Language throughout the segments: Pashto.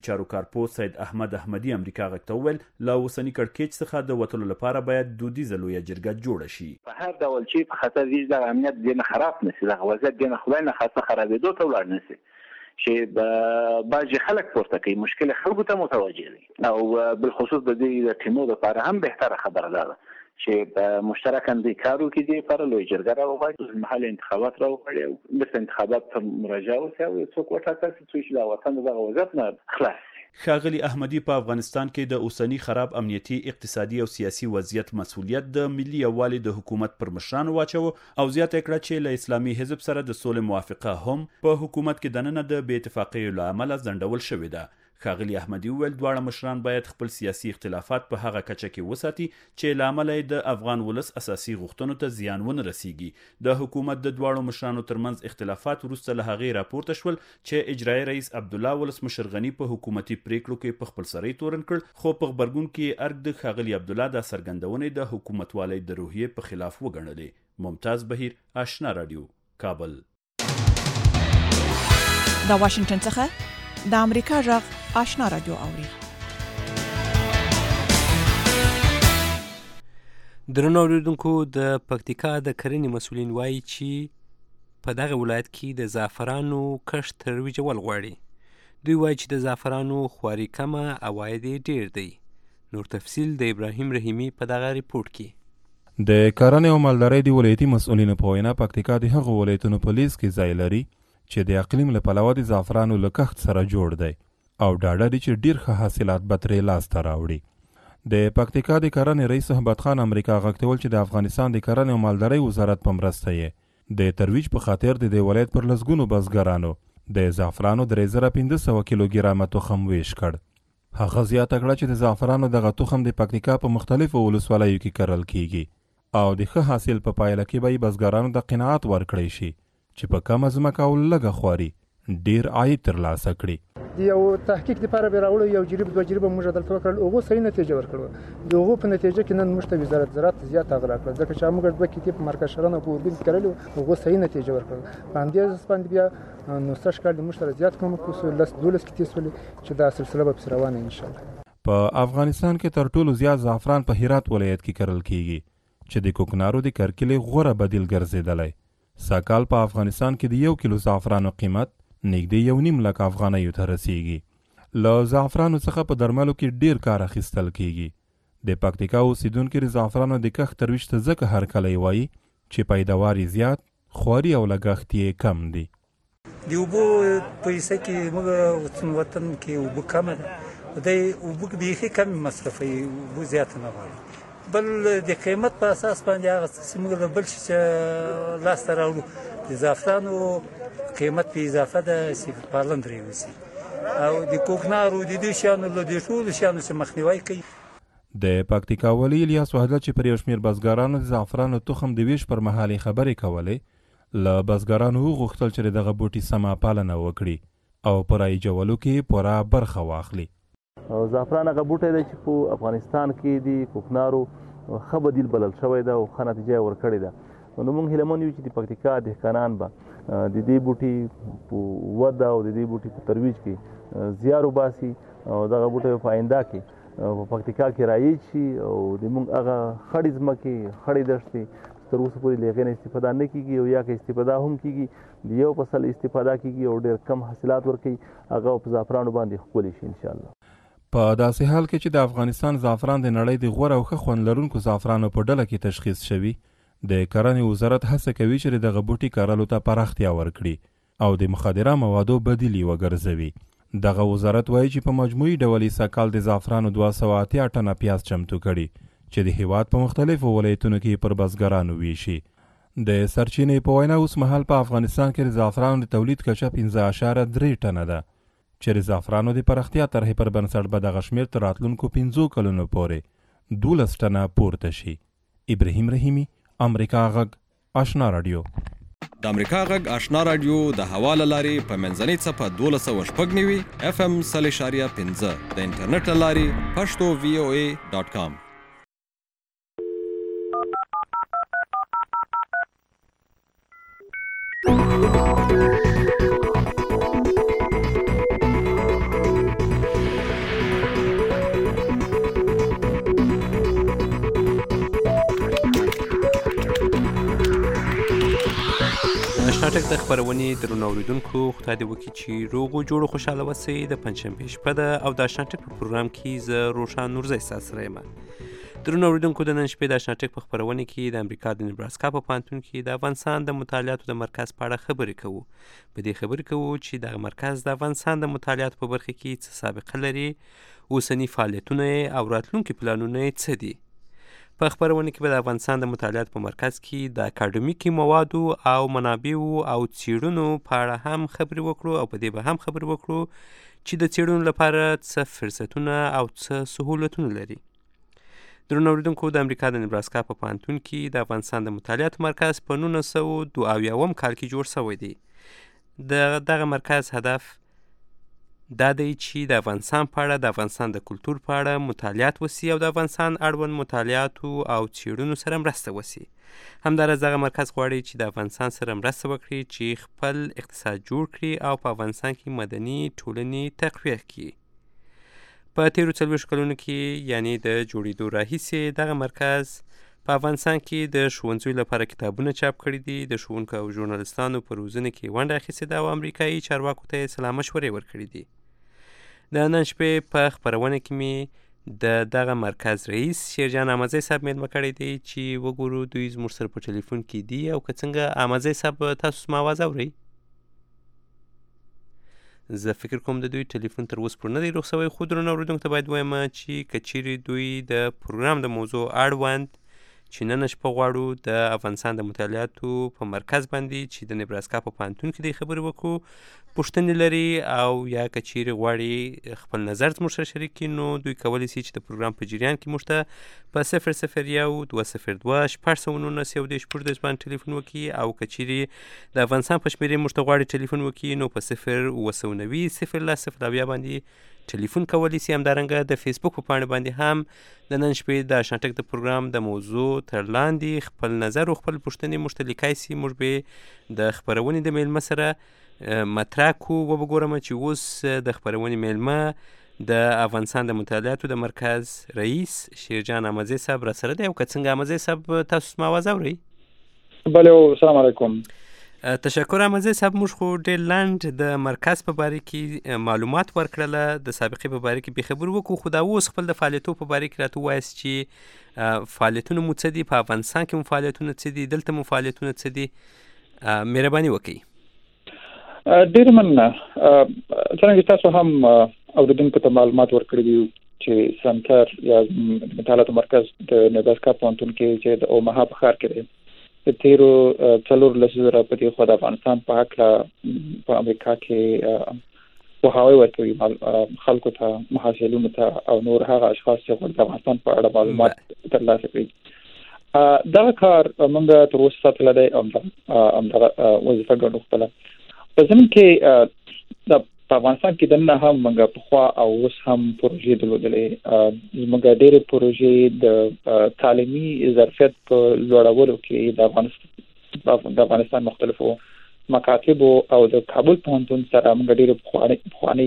چاروکارپو سید احمد احمدي امریکا غږ ته وویل له اوسني کړکېچ څخه د وتلو لپاره باید دودیزه لویه جرګه جوړه شي. په هر ډول چې په خطر ویج د امنیت دینه خراب نشي، د وضعیت دینه خدای نه خاصه خرابېدو ته ولاړ نشي چې باجی خلک پورته کوي، مشکل خلکو ته متوجه دي او بالخصوص د دې ټیمو لپاره هم بهتره خبره ده چې مشترکاً د کارو کې دي پر لوی جرګه راوغواړي، محل انتخابات راوغواړي او د انتخابات ته مراجعه وکړي او څوک وټاکل شي چې د وطن دغه وضعیت نه خلاص. ښاغلي احمدي په افغانستان کې د اوسني خراب امنیتي، اقتصادي او سیاسي وضعیت مسؤلیت د ملي یووالي د حکومت پر مشرانو واچوه او زیاته کړه چې له اسلامي حزب سره د سولې موافقه هم په حکومت کې دننه د بې اتفاقۍ له امله ځنډول شوې ده. ښاغلي احمدي وویل دواړه مشران باید خپل سیاسي اختلافات په هغه کچه کې وساتي چې له امله یې د افغان ولس اساسي غوښتنو ته زیان ونه رسیږي. د حکومت د دواړو مشرانو ترمنځ اختلافات وروسته له هغې راپورته شول چې اجرایي رئیس عبدالله ولسمشر غني په حکومتي پریکړو کې په خپل سری تورن کړ، خو په غبرګون کې ارګ د ښاغلي عبدالله د څرګندونې د حکومتوالۍ د روحیې په خلاف وګڼلې. ممتاز بهیر، آشنا رادیو، کابل. د واشنگټن څخه د امریکا غږ آشنا رادیو اوري. درنو اوریدونکو، د پکتیکا د کرنې مسولین وایي چې په دغه ولایت کې د زعفرانو کښت ترویجول غواړي. دوی وایي چې د زعفرانو خواري کمه، عواید یې ډیر دی. نور تفصیل د ابراهیم رحیمي په دغه ریپورت کې. د کرنې او مالدارۍ د ولایتي مسؤلینو په وینا پکتیکا د هغو ولایتونو په لیست کې ځای لري چې د اقلیم له پلوه د زعفرانو له کښت سره جوړ دی او ډاډه دي چې ډیر ښه حاصلات به ترې لاسته راوړي. د پکتیکا د کرنې رئیس صحبت خان امریکا غږ ته وویل چې د افغانستان د کرنې او مالدارۍ وزارت په مرسته یې د ترویج په خاطر د دې ولایت پر لسګونو بزګرانو د زعفرانو 3500 کیلوګرامه تخم ویش کړ. هغه زیاته کړه چې د زعفرانو دغه تخم د پکتیکا په مختلفو ولسوالیو کې کرل کیږي او د ښه حاصل په پایله کې به بزګرانو د قناعت ورکړی شي چې په کمه ځمکه او لږه خواري ډیر عاید ترلاسه کړي. د یو تحقیق لپاره به راوړو، یو جریب دوه جریبه موږ دلته وکړل، هغه صحیح نتیجه ورکړه. د هغه په نتیجه کې نن موږ ته وزارت زراعت زیات اغرا کړ، ځکه چې موږ دوه کې په مرکز شرن او په اردن کې کړل، هغه صحیح نتیجه ورکړه. باندې ځپاند بیا نو څه کال موږ سره زیات کوم کوسو لس دولس کې تیسول چې دا سلسله به روانه ان شاء الله. په افغانستان کې تر ټولو زیات زعفران په هرات ولایت کې کرل کیږي چې د کوکنارو د کرکلې غوره بدیل ګرځیدلی. ساکال په افغانستان کې د 1 کیلو زعفرانو قیمت نږدې 1.5 لک افغانیو ته رسیږي. له زعفرانو څخه په درملو کې ډیر کار اخیستل کیږي. د پکتیکا اوسیدونکي د زعفرانو د کښت ترویج ته ځکه هرکلی وایي چې پیداوار زیات، خواري او لګښت یې کم دي. د اوبو پیسې کې موږ وطن کې اوبو کم ده، د اوبو بیخي کم مصرفوي، اوبو زیات نه غواړي. بل د قیمت په اساس باندې هغه څه موږ د بل چې لاسته راوړو، د زعفرانو قیمت په اضافه ده چې پالن درې وسي او د کوکنارو د دې شیانو له دې ټولو شیانو چې مخنیوی کوي. د پکتیکا والي الیاس وحدت چې پر یو شمېر بزګرانو د زعفرانو تخم د ویش پر مهال خبرې کولې، له بزګرانو وغوښتل چې دغه بوټي سمه پالنه وکړي او په رایجولو کې پوره برخه واخلي. زعفران هغه بوټی دی چې په افغانستان کې د کوکنارو ښه بدیل بلل شوی ده او ښه نتیجه یې ورکړې ده. نو موږ هیلهمند یو چې د پکتیکا دهقانان به د دې بوټي په وده او د دې بوټي په ترویج کې زیار وباسي او دغه بوټی په آینده کې په پکتیکا کې رایج شي او د موږ هغه خړې ځمکې، خړې دښتې تر اوسه پورې له هغې نه استفاده نه کېږي او یا که استفاده هم کېږي د یو فصل استفاده کېږي او ډېر کم حاصلات ورکوي، هغه په زعفرانو باندې ښکلي شي انشاءالله. په داسې حال کې چې د افغانستان زعفران د نړۍ د غوره او ښه خوند لرونکو زعفرانو په ډله کې تشخیص شوي، د کرنې وزارت هڅه کوي چې دغه بوټي کرلو ته پراختیا ورکړي او د مخدره موادو بدیل یې وګرځوي. دغه وزارت وایي چې په مجموعي ډول یې سږکال د زعفرانو 280 ټنه پیاز چمتو کړي چې د هیواد په مختلفو ولایتونو کې پر بزګرانو ویشي. د سرچینې په وینا اوس مهال په افغانستان کې د زعفرانو د تولید کچه 15.3 ټنه ده چې د زعفرانو د پراختیا طرحې پر بنسټ به دغه شمېر تر راتلونکو 5 کلونو پورې 12 ټنه پورته شي. ابراهیم رحیمي، امریکا غږ آشنا رادیو. د امریکا غږ آشنا رادیو د هوا له لارې په منځنۍ څپه 1290 FM 0.5 د انټرنیټ له لارې پښتو VOA.com. شاټک د خپرونې درنو اوریدونکو خدای دې وکړي چې روغ او جوړ او خوشحاله اوسئ. د پنجشنبې شپه ده او د شاټک په پروګرام کې زه روشان نورزی ستاسو سره یم. درنو اوریدونکو د نن شپې د شاټک په خپرونه کې د امریکا د نیبراسکا په پوهنتون کې د افغانستان د مطالعاتو د مرکز په اړه خبرې کوو. په دې خبرې کوو چې دغه مرکز د افغانستان د مطالعاتو په برخه کې څه سابقه لري، اوسني فعالیتونه او راتلونکي پلانونه څه دي. په خپرونه کې به د افغانستان د مطالعاتو په مرکز کې د اکاډمیکي موادو او منابعو او څیړنو په اړه هم خبرې وکړو او په دې به هم خبرې وکړو چې د څیړنو لپاره څه فرصتونه او څه سهولتونه لري. درنو اوریدونکو د امریکا د نیبراسکا په پوهنتون کې د افغانستان د مطالعاتو مرکز په 1972 کال کې جوړ شوی دی. دغه مرکز هدف دا دی چې د افغانستان په اړه، د افغانستان د کلتور په اړه مطالعات وسی او د افغانستان اړوند مطالعاتو او څیړنو سره مرسته وسی. همداراز دغه مرکز غواړي چې د افغانستان سره مرسته وکړي چې خپل اقتصاد جوړ کړي او په افغانستان کې مدني ټولنې تقویه کړي. په تیرو 40 کلونو کې یعنی د جوړېدو راهیسې دغه مرکز په افغانستان کې د ښوونځیو لپاره کتابونه چاپ کړي دي، د ښوونکو او ژورنالستانو په روزنه کې ونډه اخیستې ده او امریکایي چارواکو ته یې سلا مشورې ورکړي دي. د نن شپې په خپرونه کې مې د دغه مرکز رئیس شیرجان احمدزی صاحب میلمه کړی دی چې وګورو دوی زموږ سره په ټلیفون کې دي او که څنګه احمدزی صاحب تاسو زما آواز اورئ؟ زه فکر کوم د دوی ټلیفون تر اوسه پورې نه دی روغ شوی، خو درنو اوریدونکو ته باید ووایم چې که چیرې دوی د پروګرام د موضوع اړوند چې نن شپه غواړو د افغانستان د مطالعاتو په مرکز باندې چې د نیبراسکا په پوهنتون کې د خبرې وکړو پوښتنې لري او یا که چیرې غواړي خپل نظر زموږ سره شریک کړي، نو دوی کولی شي چې د پروګرام په جریان کې موږ ته په 001-202-619-14 باندې ټلیفون وکړي او که چیرې د افغانستان په شمېرې موږ ته غواړي ټلیفون وکړي نو په 090-010 باندې ټلیفون کولی شي. همدارنګه د فیسبوک په پاڼه باندې هم د نن شپې د شاټک د پروګرام د موضوع تر لاندې خپل نظر او خپل پوښتنې موږ ته لیکای شي. موږ به د خپرونې د میلمه سره مطرح کو وګورم چې اوس د خپرونې میلمه د افغانستان د مطالعاتو د مرکز رئیس شیرجان احمدزی صاحب را سره دی او که څنګه احمدزی صاحب تاسو زما آواز اورئ؟ بله، السلام علیکم. تشکر احمدزی صاحب. موږ خو ډېر لنډ د مرکز په باره کې معلومات ورکړله، د سابقې په باره کې بې خبر وکړو، خو دا اوس خپل د فعالیتو په باره کې راته ووایاست چې فعالیتونه مو څه دي، په افغانستان کې مو فعالیتونه څه دي، دلته مو فعالیتونه څه دي، مهرباني وکړئ. ډېر مننه. څرنګه تاسو هم اورېدونکو ته معلومات ورکړي دي چې سنټر یا مطالعاتو مرکز د نیبراسکا پوهنتون کې چې د اوماها په ښار کې دی، د تیرو 4 لسیزو راپدې خو د افغانستان په هکله په امریکا کې پوهاوی ورکوي خلکو ته، محصلینو ته او نور هغه اشخاص چې غواړي د افغانستان په اړه معلومات ترلاسه کړي. دغه کار موږ تر اوسه ساتلی دی او همدغه وظیفه ګڼو خپله. په ضمن کې په افغانستان کې دننه هم موږ پخوا او اوس هم پروژې درلودلې. موږ ډېرې پروژې د تعلیمي ظرفیت په لوړولو کې د افغانستان مختلفو مکاتبو او د کابل پوهنتون سره موږ ډېرې پخوانۍ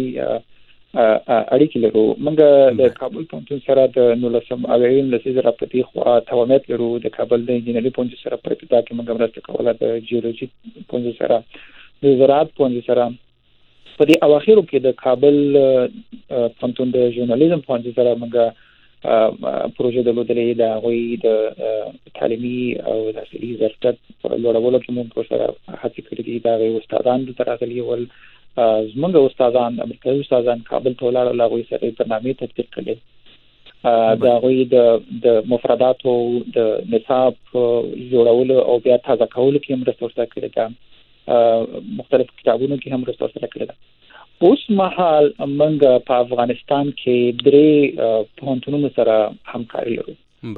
اړیکې لرو. موږ د کابل پوهنتون سره د 1980 لسیزې راپدې خوا توامت لرو. د کابل د انجینري پوهنځي سره په ابتدا کې موږ مرسته کوله، د جیولوژي پوهنځي سره، د زراعت پوهنځي سره. په دې اواخرو کې د کابل پوهنتون د ژورنالیزم پوهنځي سره موږ پروژې درلودلې، د هغوی د تعلیمي او تحصیلي ظرفیت په لوړولو کې موږ ورسره هڅې کړې دي. د هغوی استادان دلته راغلي ول، زموږ استادان امریکایي استادان کابل ته ولاړل، له هغوی سره برنامې تطبیق کړلې. د هغوی د مفرداتو د نصاب جوړولو او بیا تازه کولو کې مرسته ورسره کړې ده. مختلف کتابونو کې هم مرسته ورسره کړې ده. اوس مهال موږ په افغانستان کې 3 پوهنتونونو سره همکاري لرو.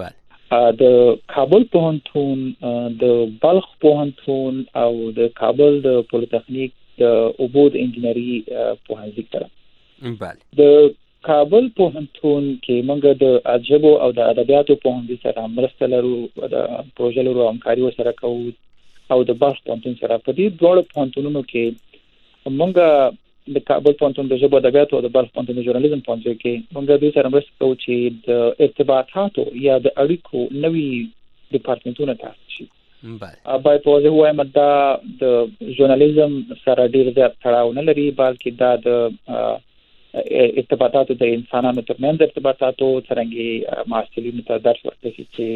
د کابل پوهنتون، د بلخ پوهنتون او د کابل د پولیتخنیک د اوبو د انجینري پوهنځي سره. د کابل پوهنتون کې موږ د ادبو او د ادبیاتو پوهنځي سره مرسته لرو، د پروژې لرو، همکاري ورسره کوو او د بلخ پوهنتون سره. په دې دواړو پوهنتونونو کې موږ د کابل پوهنتون د ژبو ادبیاتو او د بلخ پوهنتون د ژورنالیزم پوهنځي کې موږ دوی سره مرسته کوو چې د ارتباطاتو یا د اړیکو نوي ډیپارټمنټونه تاسیس شي. باید په واضح وایم دا د ژورنالیزم سره ډیر زیات تړاو نه لري، بلکې دا د ارتباطاتو د انسانانو ترمنځ ارتباطاتو څرنګه محصلینو ته درس ورکړي چې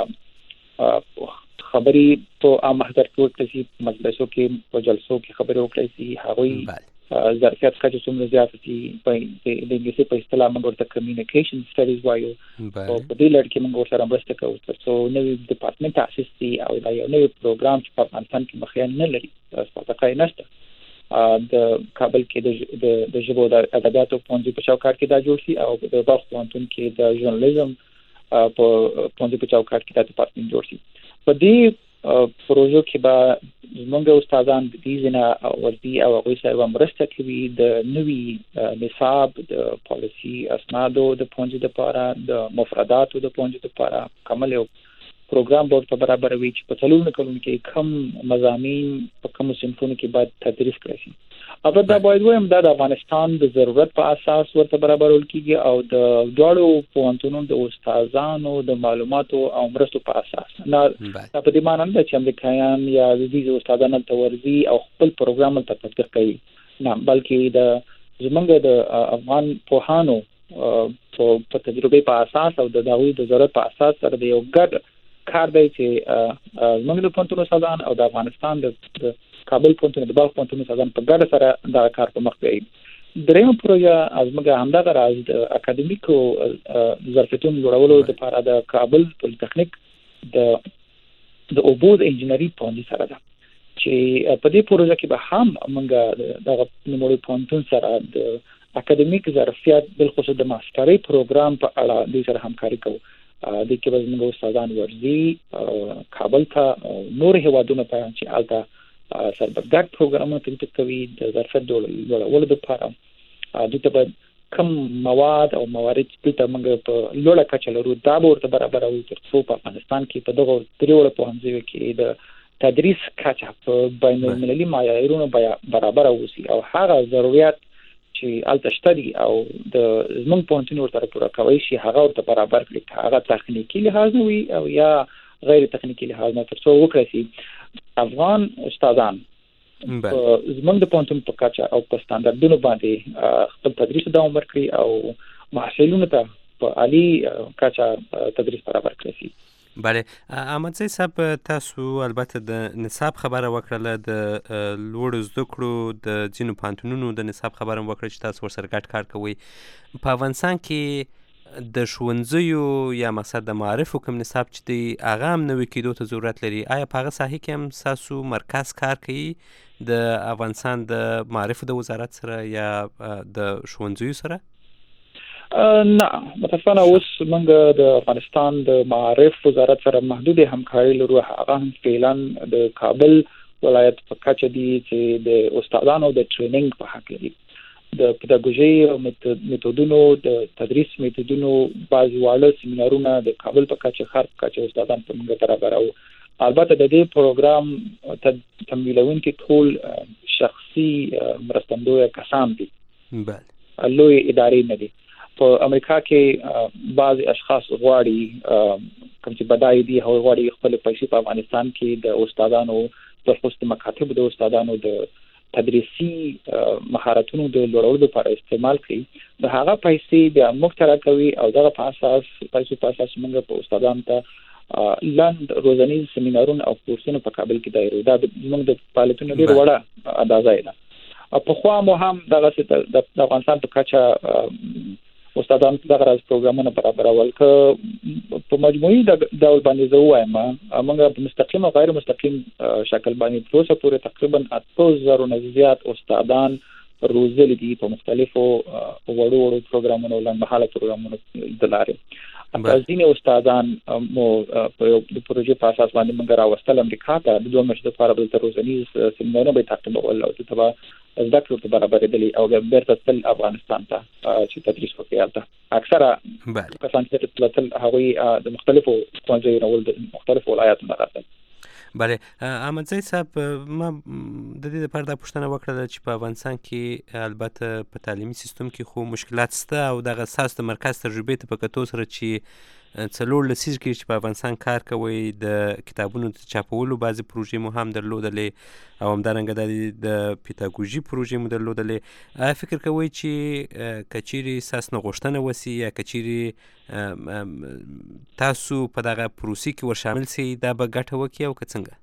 خبري په عام محضر کې ورکړي، مجلسو کې په جلسو کې خبري وکړي، هغوی ظرفیت کچه څومره زیاته دي. په انګلیسي په اصطلاح موږ ورته کمیونیکیشن سټډیز وایو، او په دې لړ کې موږ ورسره مرسته کوو ترڅو نوی ډپارټمنټ تاسیس شي او دا یو نوی پروګرام چې په افغانستان کې مخکې نه لري، سپارتاکای نشته. د کابل کې د ژبو د ادبیاتو پوهنځي په چوکاټ کې دا جوړ شي، او د بلخ پوهنتون کې د ژورنالیزم په پوهنځي په چوکاټ کې دا ډپارټمنټ جوړ شي. په دې پروژو کې به زموږ استادان د دې ځنه ورځي او هغوی سره مرسته کوي د نوي نصاب د پالیسي اسنادو د پوهنځي لپاره، د مفرداتو د پوهنځي لپاره کامل یو پروګرام ورته برابروي چې په څلورو کلونو کې کم مضامین په کومو صنفونو کې باید تدریس کړي شي. البته دا باید وایم دا د افغانستان د ضرورت په اساس ورته برابرول کیږي او د دواړو پوهنتونونو د استادانو د معلوماتو او مرستو په اساس نه. دا په دې معنی نه چې امریکایان یا ویزي استادان ته ورځي او خپل پروګرام ته تطبیق کوي، نه، بلکې د زمونږ د افغان پوهانو په تجربه په اساس او د داوی د ضرورت په اساس سره د یو ګډ کار دی چې زمونږ د پوهنتون استادان او د افغانستان د کابل پوهنتون د بلخ پوهنتون استادان په ګډه سره دا کار په مخ بیایي. درېیمه پروژه زموږ همدغه راز د اکاډمیکو ظرفیتونو جوړولو لپاره د کابل پولیټیکنیک د اوبو د انجینري پوهنځي سره ده، چې په دې پروژه کې به هم موږ دغه نوموړي پوهنتون سره د اکاډمیک ظرفیت بالخصوص د ماسترۍ پروګرام په اړه دوی سره همکاري کوو. د کې به زموږ استادان ورځي کابل ته، نور هیوادونو ته چې هلته سره به ګډ پروګرامونه تطبیق کوي د ظرفیت جوړولو لپاره. دوی ته به کم مواد او موارد دلته موږ په لوړه کچه لرو دا به ورته برابروو ترڅو په افغانستان کې په دغو دریوړو پوهنځیو کې د تدریس کچه په بین المللي معیارونو برابره اوسي او هغه ضرورت چې هلته شته دي او د زموږ پوهنتون ورته پوره کولی شي هغه ورته برابر کړي، هغه تخنیکي لحاظ نه وي او یا غیر تخنیکي لحاظ نه، ترڅو وکړي شي افغان استادان زموږ د پوهنتون په کچه او په ستاندردونو باندې خپل تدریس دوام ورکړي او محصلینو ته په عالي کچه تدریس برابر کړي شي. بله، احمدزی صاحب تاسو البته د نصاب خبره وکړله، د لوړو زده کړو د ځینو پوهنتونونو د نصاب خبره وکړه چې تاسو ورسره ګډ کار کوئ. په افغانستان کې د ښوونځیو یا مقصد د معارفو کوم نصاب چې دی هغه هم نوي کېدو ته ضرورت لري، آیا په هغه ساحه کې هم ستاسو مرکز کار کوي د افغانستان د معارفو د وزارت سره یا د ښوونځیو سره؟ نه، متاسفانه اوس موږ د افغانستان د معارف وزارت سره محدود همکاري لرو. هغه هم فعلا د کابل ولایت په کچه دي چې د استادانو د ټریننګ په حق لري، د پیداګوژي او میتودونو د تدریس میتودونو بعضې واړه سیمینارونه د کابل په کچه ښار په کچه استادان په موږ برابروو. البته د دې پروګرام تمویلونکي ټول شخصي مرستندویه کسان دي، لوی ادارې نه دي. په امریکا کې بعض اشخاص غواړي کوم چې بدای دي هغوی غواړي خپل پیسې په افغانستان کې د استادانو بالخصوص د مکاتبو د استادانو د تدریسي مهارتونو د لوړولو لپاره استعمال کړي. د هغه پیسې بیا موږ ته راکوي او دغه په اساس پیسو په اساس موږ په استادانو ته لاند روزنیز سیمینارونه او کورسونه په کابل کې دایرو. دا موږ د فعالیتونو ډېر وړه اندازه ده. پخوا مو هم دغه د افغانستان په کچه استادان دغه راز پروګرامونه برابرول که په مجموعي ډول باندې زه ووایم موږ په مستقیم او غیر مستقیم شکل باندې تر اوسه پورې تقریبا 8000 نه زیات استادان روزلي دي په مختلفو وړو پروګرامونو لنډمهاله پروګرامونو د لارې. ځینې استادان مو په د پروژې په اساس باندې موږ راوستل امریکا ته د 2 میاشتو لپاره دلته روزنیز سیمینارونه به تعقیبول او دلته به زده کړو ته برابرېدلي او بیرته تل افغانستان ته چې تدریس وکړي. هلته اکثره کسان چې تلل هغوی د مختلفو ښوونځیو نه ول د مختلفو ولایاتو نه راتلل. بله، احمدزی صاحب ما د دې لپاره دا پوښتنه وکړه چې په افغانستان کې البته په تعلیمي سیستم کې خو مشکلات شته او دغه ستاسو د مرکز تجربې ته په کتو سره چې څلور لسیزې کې چې په افغانستان کار کوئ د کتابونو د چاپولو بعضې پروژې مو هم درلودلې او همدارنګه د پیداګوژي پروژې مو درلودلې. آیا فکر کوئ چې که چیرې ستاسو نه غوښتنه وسي یا که چیرې تاسو په دغه پروسې کې ورشامل سئ دا به ګټه وکړي او که څنګه؟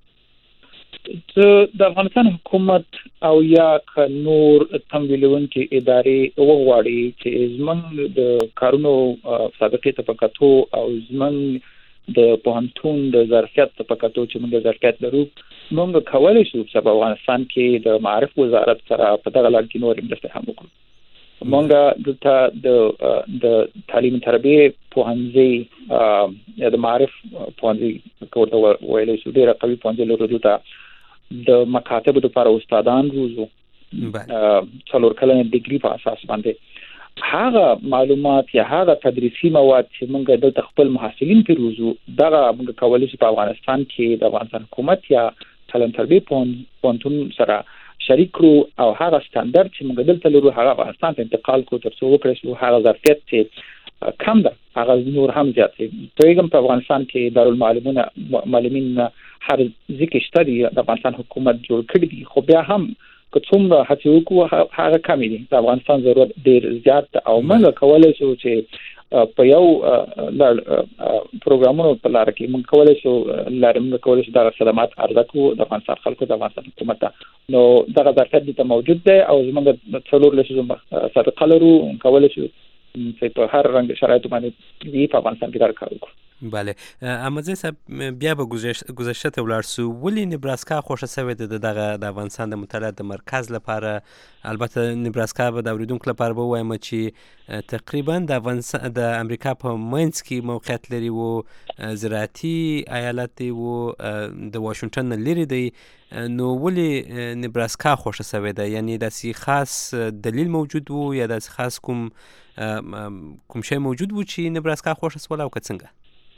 د افغانستان حکومت او یا که نور تمویلونکي ادارې وغواړي چې زموږ د کارونو سابقې ته په کتو او زموږ د پوهنتون د ظرفیت ته په کتو چې موږ ظرفیت لرو، موږ کولی شو چې په افغانستان کې د معارف وزارت سره په دغه لړ کې نور مرستې هم وکړو. موږ دلته د تعلیم تربیې پوهنځي یا د معارف پوهنځي ورته ویلی شو، ډېره قوي پوهنځي لرو. دلته د مکاتبو لپاره استادان روزو، 4 کلنه ډیګري په اساس باندې هغه معلومات یا هغه تدریسي مواد چې موږ دلته خپل محصلین په روزو، دغه موږ کولی شو په افغانستان کې د افغانستان حکومت یا تعلیم تربیې پوهنتون سره شریک کړو او هغه ستاندرد چې موږ دلته لرو هغه افغانستان ته انتقال کړو تر څو وکړو چې هغه ظرفیت چې کم ده هغه نور هم زیات شي. دویګم په افغانستان کې دارالمعلمین هر ځکه شته دي د افغانستان حکومت جوړ کړی دي، خو بیا هم که څومره هڅې وکړو هغه کم دي. د افغانستان ضرورت ډېر زیات او موږ کولی شو چې په یو پروګرامونو په لاره کې موږ کولی شو دغه خدمات عرضه کړو د افغانستان خلکو د افغانستان حکومت ته. نو دغه ظرفیت دلته موجود دی او زموږ 4 لسیزو سابقه لرو، کولی شو چې په هر رنګ شرایطو باندې په افغانستان کې دا کار وکړو. بله، احمدزی صاحب بیا به گذشته ته ولاړ سو. ولې نبراسکا خوښه شوې ده دغه د افغانستان د مطالعات د مرکز لپاره؟ البته نبراسکا به د اوریدونکو لپاره به ووایم چې تقریبا د امریکا په منځ کې موقعیت لري و زراعتي ایالت دی و د واشنگټن نه لرې دی. نو ولې نبراسکا خوښه شوې ده؟ یعنی داسې خاص دلیل موجود و یا داسې خاص کوم شی موجود و چې نبراسکا خوښه شوله او که څنګه؟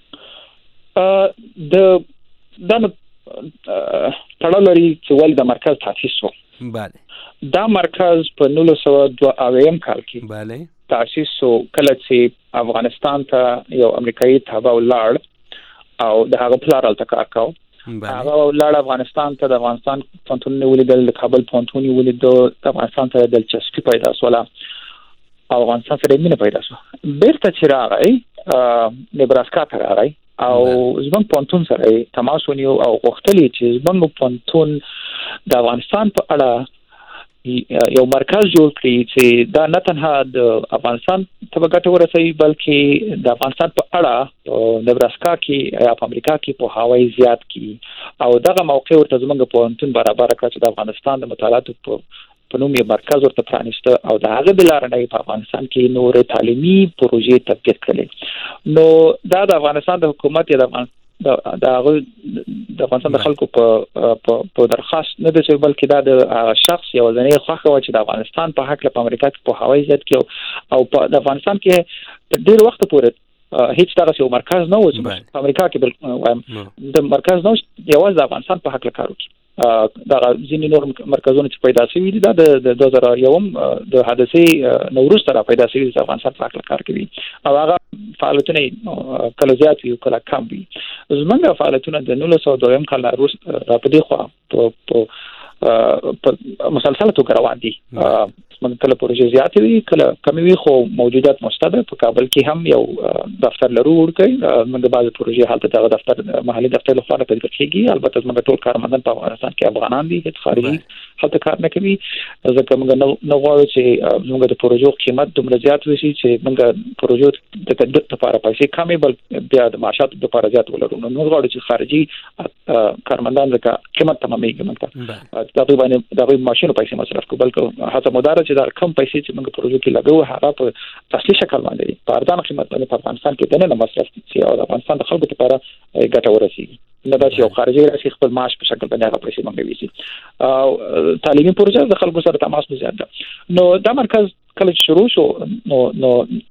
دا تړاو لري چې ولې د مرکز تاسیس شو. بله، دا مرکز په 1992 کال کې بله تاسیس شو، کله چې افغانستان ته یو امریکایي تابع ولاړ او د هغه پلار هلته کار کاوه. هغه ولاړ افغانستان ته، د افغانستان پوهنتون یې ولیدل، د کابل پوهنتون یې ولید، د افغانستان سره دلچسپي پیدا شوله او افغانستان سره مینه پیدا شوه. بیرته چې راغی نبراسکا ته راغی او زموږ پوهنتون سره تماس ونیو او غوښتل چې زموږ پوهنتون د افغانستان په اړه یو مرکز جوړ کړي چې دا نه تنها د افغانستان ته ګټه ورسوي بلکې د افغانستان په اړه نبراسکا کې یا په امریکا کې په هوایي زیات کړي. او دغه موقع ورته زموږ پوهنتون برابر کړ چې د افغانستان د مطالعاتو په نوم یو مرکز ورته پرانیسته او د هغه د لارې نه په افغانستان کې نور تعلیمي پروژې تطبیق کړي. نو دا د افغانستان د حکومت یا د افغانستان د خلکو په درخواست نه دی بلکې دا د شخص یو ځنې خوښه و چې د افغانستان په حق له په امریکا کې په هوایي زیات کړي او په افغانستان کې تر ډېر وخت پورې هیڅ دغه یو مرکز نه و چې په امریکا کې د مرکز نه یوازې د افغانستان په حق له کار وکړي. دا ځینې نور مرکزونه چې پیدا شوي دي دا د 2001 د حادثې نه وروسته را پیدا شوي د افغانستان په حق کار کوي او هغه فعالیتونه کله زیات وي کله کم وي. زموږ فعالیتونه د 1902 کال وروسته را په دې خوا په مسلسل توګه روان دي. موږ کله پروژې زیاتې وي کله کمې وي خو موجودات مستند په کابل کې هم یو دفتر لرو ورکوي. موږ بعض پروژې هلته دغه دفتر محلي دفتر لخوا تطبیق کېږي. البته زموږ ټول کارمندان په افغانستان کې افغانان دي، هیڅ خارجي هلته کار نه کوي ځکه موږ نه غواړو چې زموږ د پروژو قیمت دومره زیات وشي چې موږ پروژو د تطبیق لپاره پیسې کمې بل بیا د معاشاتو لپاره زیات ولرو. نو موږ غواړو چې خارجي کارمندان ځکه قیمت تمامېږي موږ دغه ماشینو پیسې مصرف کوو بلکې هڅه مو دا چې دا کم پیسې چې موږ پروژو کې لګوو هغه په اصلي شکل باندې په ارزانه قیمت باندې په افغانستان کې دننه مصرف شي او د افغانستان د خلکو لپاره ګټه ورسیږي. نه دا چې یو خارجي راشي خپل معاش په شکل باندې هغه پیسې موږ ویسي. او تعلیمي پروژه د خلکو سره تماس زیات ده. نو دا مرکز کله شروع شو نو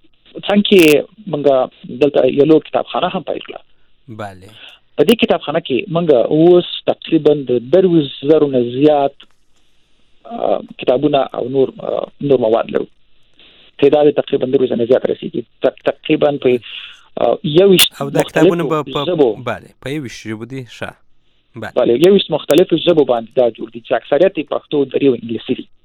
څنګه موږ دلته یو لوی کتابخانه هم پیل کړه. bale په دې کتابخانه کې موږ اوس تقریبا د 20,000 نه زیات کتابونه او نور مواد لرو. تعداد تقریبا 20,000 نه زیات رسیدي. تقریبا په یویشت او د کتابونو په یویشت ژبو دي بله یویشت مختلفو ژبو باندې دا جوړ دي چې اکثریت یې پښتو دري او انګلیسي دي.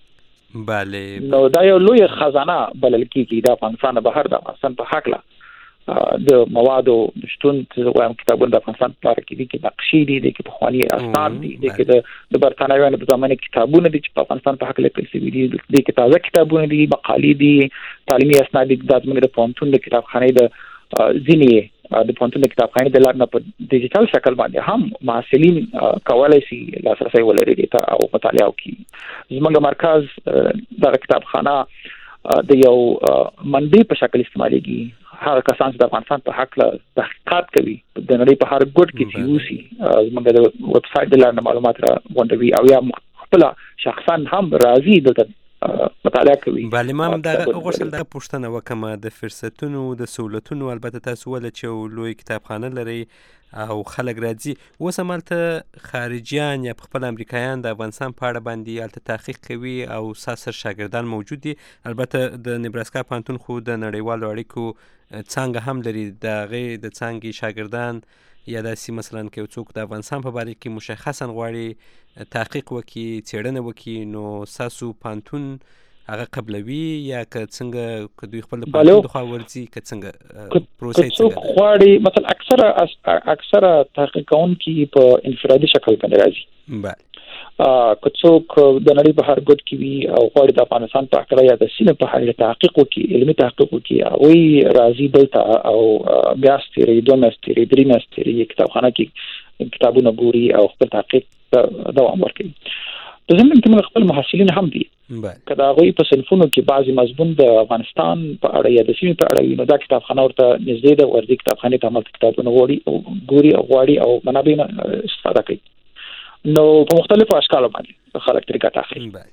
بله نو دا یو لوی خزانه بلل کېږي د افغانستان بهر د افغانستان په حق د موادو شتون وایم کتابونه د افغانستان په اړه کې دي چې نقشې دي د پخوانی اسناد دي د برتانویانو په زمانه کتابونه دي چې په افغانستان په حق لیکل شوي دي د تازه کتابونه دي مقالې دي تعلیمي اسناد دي د زموږ د پوهنتون د کتابخانې د ځینې د پوهنتون د کتابخانې د لارې نه په ډیجیټل شکل باندې هم محصلین کولای شي لاسرسی ولري دې ته او مطالعه وکړي. زموږ مرکز د کتابخانه د یو منبع په شکل استعمالېږي. هغه کسان چې د افغانستان په حق تحقیقات کوي د نړۍ په هر ګوټ کې چې اوسي زموږ د ویب سایټ د لارې معلومات را غونډوي او یا خپل شخصا هم راځي دلته مطالعه کوي. بله ما هم دغه غوښتل دغه پوښتنه وکړم د فرصتونو د سهولتونو. البته تاسو ولې چې لوی کتابخانه لرئ او خلک راځي اوس همالته خارجیان یا خپل امریکایان د افغانستان په اړه باندې هلته تحقیق کوي او ساسر شاګردان موجود دي. البته د نیبراسکا پوهنتون خو د نړیوالو اړیکو څانګه هم لري. د هغې د څانګې شاګردان یا داسې مثلا که یو څوک د افغانستان په باره کې مشخصا غواړي تحقیق وکړي څېړنه وکړي نو ستاسو پوهنتون هغه قبلوي یا که څنګه که دوی خپل د پوهنتون دخوا ورځي که څنګه پروسه یې څنګه ده؟ غواړي مثلا اکثره تحقیق کوونکي په انفرادي شکل باندې راځي. بله که څوک د نړۍ په هر ګوټ کې وي او غواړي د افغانستان په اړه یا د سیمې په اړه تحقیق وکړي علمي تحقیق وکړي هغوی راځي دلته او میاشت تېروي 2 میاشتې تېروي 3 میاشتې تېروي کتابخانه کې کتابونه ګوري او خپل تحقیق دوام ورکوي. د زموږ کې موږ خپل محصلین هم دي که د هغوی په صنفونو کې بعضې مضمون د افغانستان په اړه یا د سیمې په اړه وي نو دا کتابخانه ورته نږدې ده ورځي کتابخانې ته همالته کتابونه ګوري او غواړي او منابع نه استفاده کوي. نو په مختلفو اشکالو باندې خلک ترې ګټه اخلي.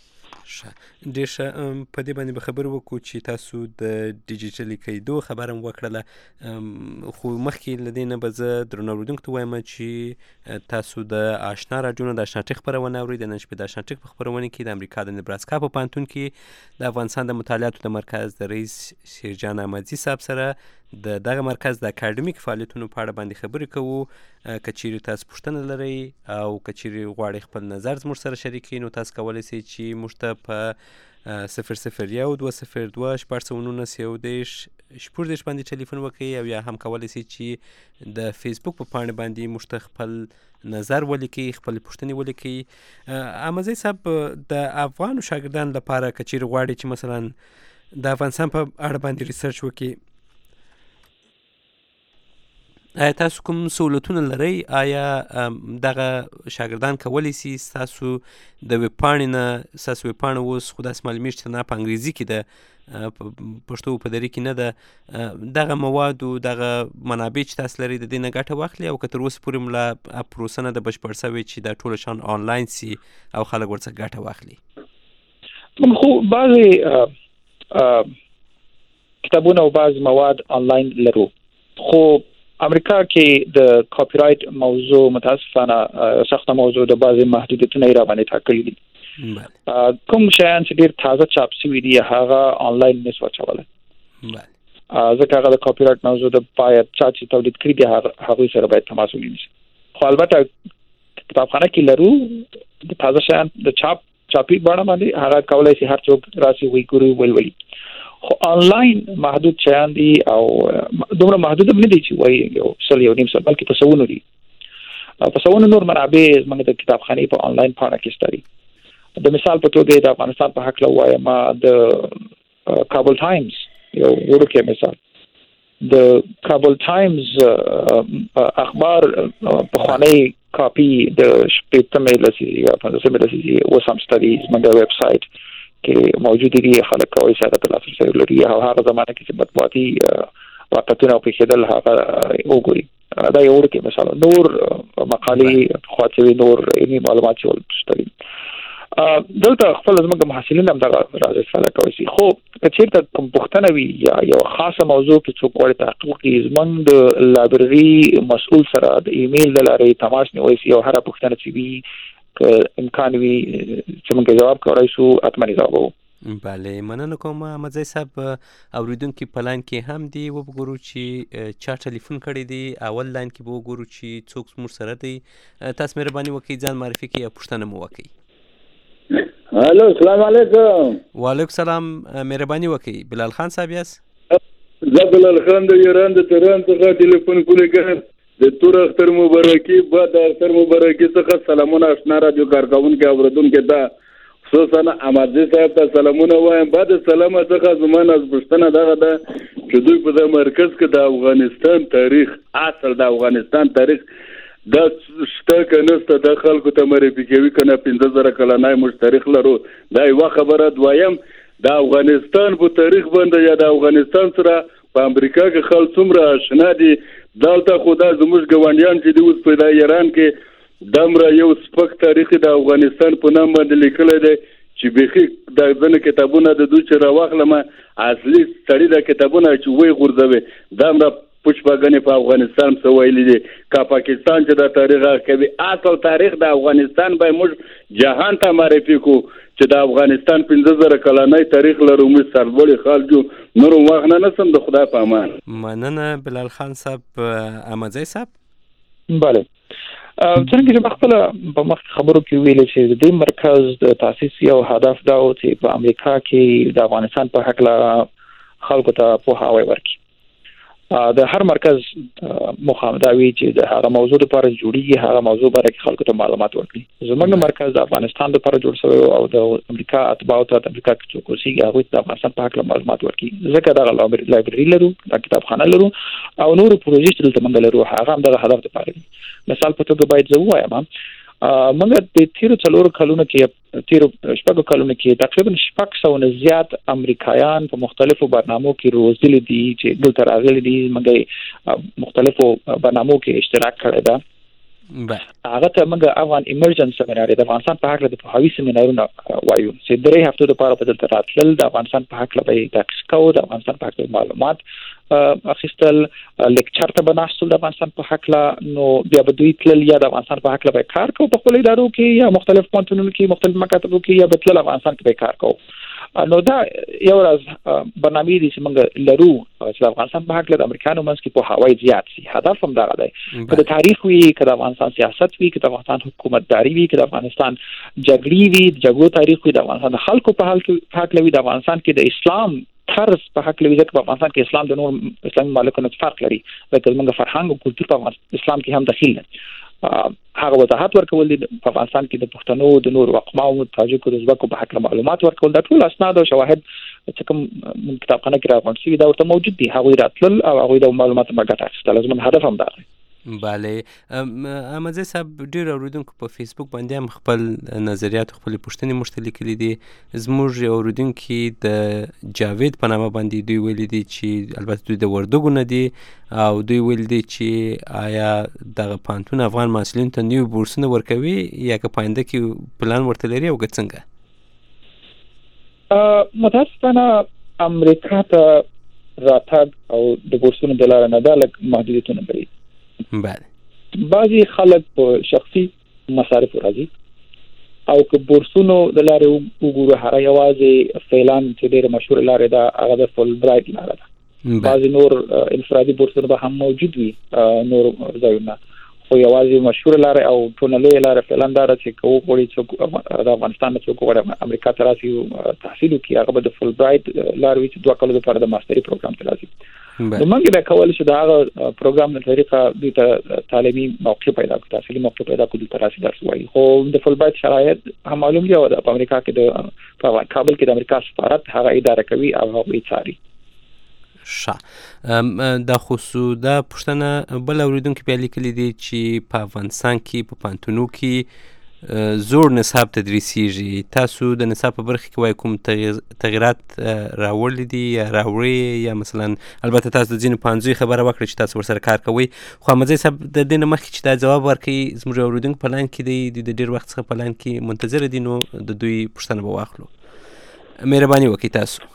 ډېر ښه. په دې باندې به خبرې وکړو چې تاسو د ډیجیټلي کېدو خبره هم وکړله خو مخکې له دې نه به زه درنو اورېدونکو ته وایم چې تاسو د اشنا راډیو نه د اشنا ټیک خپرونه اورئ. د نن شپې د اشنا ټیک په خپرونه کې د امریکا د نیبراسکا په پوهنتون کې د افغانستان د مطالعاتو د مرکز د رئیس شیرجان احمدزي صاحب سره د دغه مرکز د اکاډمیک فعالیتونو په اړه باندې خبرې کوو. که چیرې تاسو پوښتنه لرئ او که چیرې غواړئ خپل نظر زموږ سره شریک کړئ نو تاسو کولی شئ چې موږ ته په 001 202 619 11 باندې ټلیفون وکړئ او یا هم کولی شئ چې د فیسبوک په پاڼه باندې موږ ته خپل نظر ولیکئ خپل پوښتنې ولیکئ. احمدزي صاحب د افغانو شاګردانو لپاره که چیرې غواړئ چې مثلا د افغانستان په اړه باندې ریسرچ وکړئ آیا تاسو کوم سهولتونه لرئ؟ آیا دغه شاګردان کولی شي ستاسو د ویب پاڼې نه ستاسو ویب پاڼه اوس خو داسې معلومیږي چې نه په انګریزي کې ده پښتو په دري کې نه ده دغه موادو دغه منابع چې تاسو لرئ د دې نه ګټه واخلي او که تر اوسه پورې ملا پروسه نه ده بشپړ شوې چې دا ټوله شیان آنلاین سي او خلک ورڅخه ګټه واخلي؟ خو بعضې کتابونه او بعض مواد آنلاین لرو خو امریکا کې د کاپی رایټ موضوع متاسفانه سخته موضوع د بعضې محدودیتونه یې را باندې ټاکلي دي. کوم شیان چې ډېر تازه چاپ شوي دي هغه آنلاین نشو اچولی ځکه هغه د کاپی رایټ موضوع د باید چا چې تولید کړي دي هغوی سره باید تماس ونیسي. خو البته کتابخانه کې لرو د تازه شیان د چاپي بڼه باندې هغه کولی شي هر څوک راسي وګوري ولولي. خو آنلاین محدود شیان دي او دومره محدود هم نه دي چې وایي یو سل یو نیم سل بلکې په سوونو دي. په سوونو نور منابع زموږ د کتابخانې په آنلاین پاڼه کې شته دي. د مثال په توګه د افغانستان په هکله ووایم د کابل ټایمز یو وړوکی مثال د کابل ټایمز اخبار پخوانی کاپي د شپږمې لسیزې یا 15مې لسیزې اوس هم شته دي زموږ د ویب سایټ کې موجود دي خلک کولی شي هغه ته لاسرسی ولري او هغه زمانه کې چې مطبوعاتي واقعیتونه او پېښېدل هغه وګوري. دا یو وړوکی مثال. نور مقالې پخوا شوي نور علمي معلومات چې شته دي دلته خپل زموږ محصلین هم دغه راځي استفاده کولی شي. خو که چېرته کوم پوښتنه وي یا یو خاصه موضوع کې څوک غواړي تحقیق وکړي زموږ د لایبرري مسؤل سره د ایمیل له لارې تماس نیولی شي او هره پوښتنه چې وي که امکان وي چې موږ جواب کولی شو حتما یې جوابوو. بله مننه کوم احمدزی صاحب. اوریدونکي په لاین کې هم دی وګورو چې چا ټلیفون کړی دی. اول لاین کې به وګورو چې څوک زموږ سره دی. تاسو مهرباني وکړئ ځان معرفي کړئ یا پوښتنه مو وکړئ. الو السلام علیکم. وعلیکم السلام. مهرباني وکړئ. بلال خان صاحب یاست؟ زه بلال خان د ایران د تهران څخه ټلیفون کوم. د تور اختر مبارکي بعد اختر مبارکي څخه سلامونه آشنا رادیو کارکونکو اوریدونکو ته خصوصا احمدزی صاحب ته سلامونه وایم. بعد سلام څخه زمونه از پښتنه دغه ده چې دوی په مرکز کې د افغانستان تاریخ اصل د افغانستان تاریخ د شته کنهسته د خلکو ته معرفي کوي کنه 15000 کلنای موږ تاریخ لرو. دا یو خبره. دویم د افغانستان په تاریخ باندې یا د افغانستان سره په امریکا کې خلک څومره آشنا دي. دلته خدا زموږ ګوندیان چې د اوس په ایران کې دمره یو سپک تاریخ د افغانستان په نام باندې لیکل دي چې بخي د ځنه کتابونه د دوی چې راوخلم اصلي سړي د کتابونه چې وای غورځوي دمره پښپاګنې په افغانستان څه ویلي دي. کا پاکستان چې د تاریخ کوي اصل تاریخ د افغانستان به موږ جهان ته معرفي کو چې د افغانستان 15000 کلنۍ تاریخ لرو. موږ سرلوړي خلجو نور وخت نه نسم د خدای په امان. مننه بلال خان صاحب. احمدزی صاحب. بله څنګه چې خپل په مخ خبرو کې ویل چې د دې مرکز د تاسیس یو هدف دا و چې په امریکا کې د افغانستان په حق لا خلکو ته پوهاوی ورکړي. د هر مرکز مخامداوی چې د هغه موضوع لپاره جوړیږي هغه موضوع باندې خلکو ته معلومات ورکړي. زموږ مرکز د افغانستان لپاره جوړ شوی او د امریکا اتباعو ته د امریکا کې څوک اوسېږي هغوی ته د افغانستان په حق معلومات ورکړي. ځکه دغه لایبرري لرو، د کتابخانه لرو او نور پروژې چې دلته موږ لرو هغه هم دغه هدف لپاره دي. مثال په توګه باید زه ووایم موږ د تیرو 4 کلونو کې تیرو شپږ کلونو کې تقریبا 600 نه زیات امریکایان په مختلفو برنامو کې روزلي دي چې دلته راغلي دي. موږ مختلفو برنامو کې اشتراک کړی ده. هغه ته موږ افغان ایمرجنس سیمینار د افغانستان په حق د پوهاوي سیمینارونه وایو چې 3 هفتو لپاره په دلته راتلل د افغانستان په حق لپاره تاکس کو د افغانستان په حق معلومات اخیستل لیکچر ته بناستل د افغانستان په حق لا نو بیا به دوی تل یا د افغانستان په حق لپاره کار کوي په خپل ادارو کې یا مختلف پونتونو کې مختلف مکاتبو کې یا به تل افغانستان کې کار کوي. نو دا یو راز برنامه دي چې موږ لرو چې افغانستان په حق له امریکانو منځ کې په هوای زیات سي. هدف هم دا دی چې تاریخ وي کله افغانستان سیاست وي کله افغانستان حکومتداري وي کله افغانستان جګړې وي جګړو تاریخ وي د افغانستان د خلکو په حق لوي د افغانستان کې د اسلام طرز په حق لوي ځکه په افغانستان کې اسلام د نور اسلامي مملکتونو فرق لري. لکه موږ فرهنګ او کلتور په اسلام کې هم داخل دي. هغه وضاحت ورکول دي په افغانستان کې د پښتنو د نور اقوامو تاجکو د ازبکو په حق معلومات ورکول. دا ټول اسناد او شواهد چې کوم کتابخانه کې راغونډ شوي دا ورته موجود دي. هغوی راتلل او هغوی د معلوماتو په ګټه اخیستل. زموږ هدف هم دا دی. بله احمدزی صاحب ډېر اوریدونکو په فیسبوک باندې هم خپل نظریات خپل پوښتنې موږ لیکلي دي. زموږ اوریدونکي د جاوید په نامه باندې دوی ویلي دي چې البته دوی د وردګو نه دي او دوی ویلي دي چې آیا دغه پوهنتون افغان محصلینو ته نوي بورسونه ورکوي یا که په آینده کې پلان ورته لري او که څنګه؟ متاسفانه امریکا ته راتګ او د بورسونو د لارې نه دا لږ محدودیتونه لري. بله بعضی خلک په شخصي مصارف راځي او که بورسونو د لارې وګورو هغه یوازې فعلان چې ډېره مشهوره لارې ده هغه د فول برایټ لاره ده. بعضی نور انفرادي بورسونه به هم موجود وي نور ځایونه خو یوازې مشهوره لاره او ټولنه لویه لاره فعلان دا ده چې که وغواړي څوک د افغانستان نه څوک وغواړي امریکا ته راسي تحصیل وکړي هغه به د فول برایټ لاره وي چې 2 کالو لپاره د ماستري پروګرام ته راځي. نو موږ دا کولای شو دا هغه پروګرام د طریقه دوی ته تعلیمي موقع پیدا کړو تحصیلي موقع پیدا کړو د تراسي درس وایي. خو د فول برایټ شرایط هم معلوم دي او د امریکا کې د په کابل کې د امریکا سفارت هغه اداره کوي او هغه څاري. دا خصوص دا پښتنه بل اوریدونکو بیا لیکلي دي چې په افغانستان کې په پوهنتونو کې زوړ نصاب تدریسیږي. تاسو د نصاب په برخه کې وایي کوم تغییرات راوړلي دي یا راوړي یا مثلا البته تاسو د ځینو پوهنځیو خبره وکړه چې تاسو ورسره کار کوئ خو احمدزی صاحب د دې نه مخکې چې دا ځواب ورکړي زموږ اوریدونکو په لاین کې دی د ډېر وخت څخه په لاین کې منتظر دي نو د دوی پوښتنه به واخلو. مهرباني وکړئ تاسو.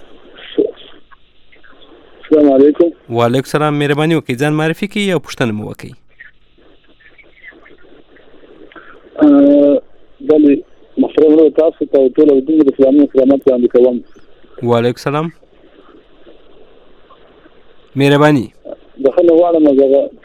السلام علیکم. وعلیکم السلام. مهرباني وکړئ ځان معرفي کړئ او پوښتنه مو وکړئ. بله محترم نو تاسو ته ټول د اسلامي سلامت وړاندې کوم. وعلیکم السلام. مهرباني. دغه نواله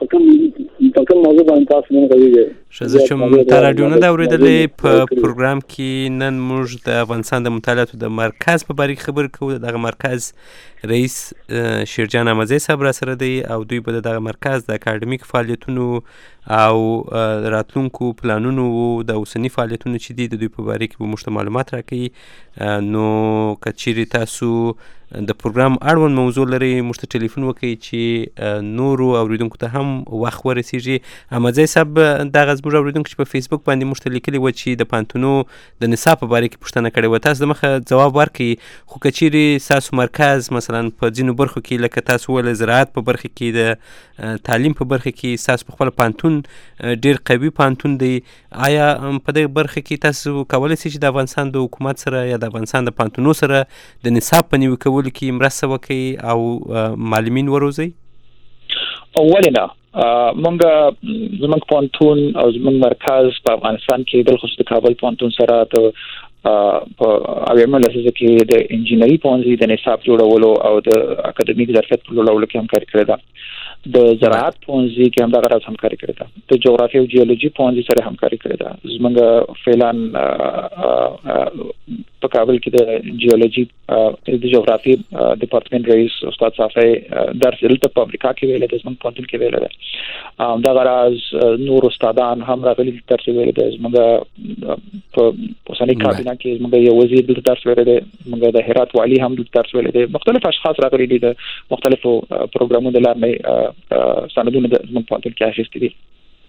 په کوم موضوع باندې تاسو نه کوي؟ زه چې تا رادیو نه دا اورېدلې په پروګرام کې نن موږ د افغانستان د مطالعاتو د مرکز په باره کې خبرې کوو. دغه مرکز رئیس شیرجان احمدزی صاحب را سره دی او دوی به دغه مرکز د اکاډمیک فعالیتونو او راتلونکو پلانونو د اوسنی فعالیتونو چې دي د دوی په باره کې به موږ ته معلومات راکوي. نو که چیرې تاسو د پروګرام اړوند موضوع لري موږ ته ټلیفون وکړئ چې نورو اوریدونکو ته هم وخت ورسیږي. احمدزی صاحب دغه زموږ اوریدونکو چې په فیسبوک باندې موږ ته لیکلي وه چې د پوهنتونونو د نصاب په باره کې پوښتنه کړې وه. تاسو د مخه ځواب ورکړئ. خو که چیرې ستاسو مرکز مثلا په ځینو برخو کې لکه تاسو وویل زراعت په برخه کې د تعلیم په برخه کې ستاسو په خپله پوهنتون ډېر قوي پوهنتون دی، آیا په دغه برخه کې تاسو کولی شئ چې د افغانستان د حکومت سره یا د افغانستان د پوهنتونونو سره د نصاب په نوي کولو کې مرسته وکړئ او معلمین وروزئ؟ ولې نه؟ زموږ پوهنتون او زموږ مرکز په افغانستان کې بالخصوص د کابل پوهنتون سره په اویمه لسیزه کې د انجینري پوهنځي د نصاب جوړولو او د اکاډمیک ظرفیت په لوړولو کې همکاري کړې ده. د زراعت پوهنځي کې هم دغه راز همکاري کړې ده. د جغرافي او جیولوژي پوهنځي سره همکاري کړې ده. زموږ فعلا په کابل کې د جیولوژي د جغرافي ډپارټمنټ رئیس استاد صافی درس دلته په امریکا کې ویل د زموږ پوهنتون کې ویل ده. دغه راز نور استادان هم راغلي درس ویل ده. زموږ په اوسنۍ کابینه کې زموږ یو وزیر دلته درس ویل ده. زموږ د هرات والی هم دلته درس ویل ده. مختلف اشخاص راغلي دي د مختلفو پروګرامونو د لارې سندونه د زموږ پوهنتون کې اخیستي دي.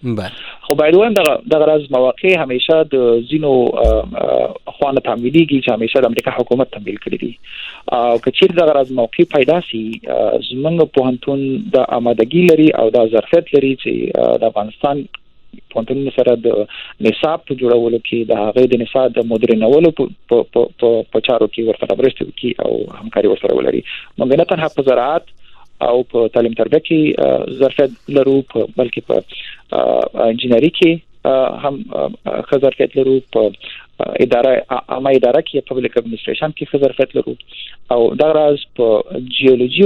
خو باید وایم دغه راز مواقع همیشه د ځینو خواله تمویلیږي چې همیشه د امریکا حکومت تمویل کړي دي. او که چیرې دغه راز موقع پیدا سي زموږ پوهنتون د آمادګي لري او د ظرفیت لري چې د افغانستان پوهنتون سره د نصاب په جوړولو کې د هغې د نصاب د مدرنولو په چارو کې ورته مرسته وکړي او همکاري ورسره ولري. موږ نه تنها په زراعت او په تعلیم تربیه کې ظرفیت لرو بلکې په انجینري کې هم ښه ظرفیت لرو. په عامه اداره کې پبلک اډمنسټریشن کې ظرفیت لرو او دغه راز په جیولوژي او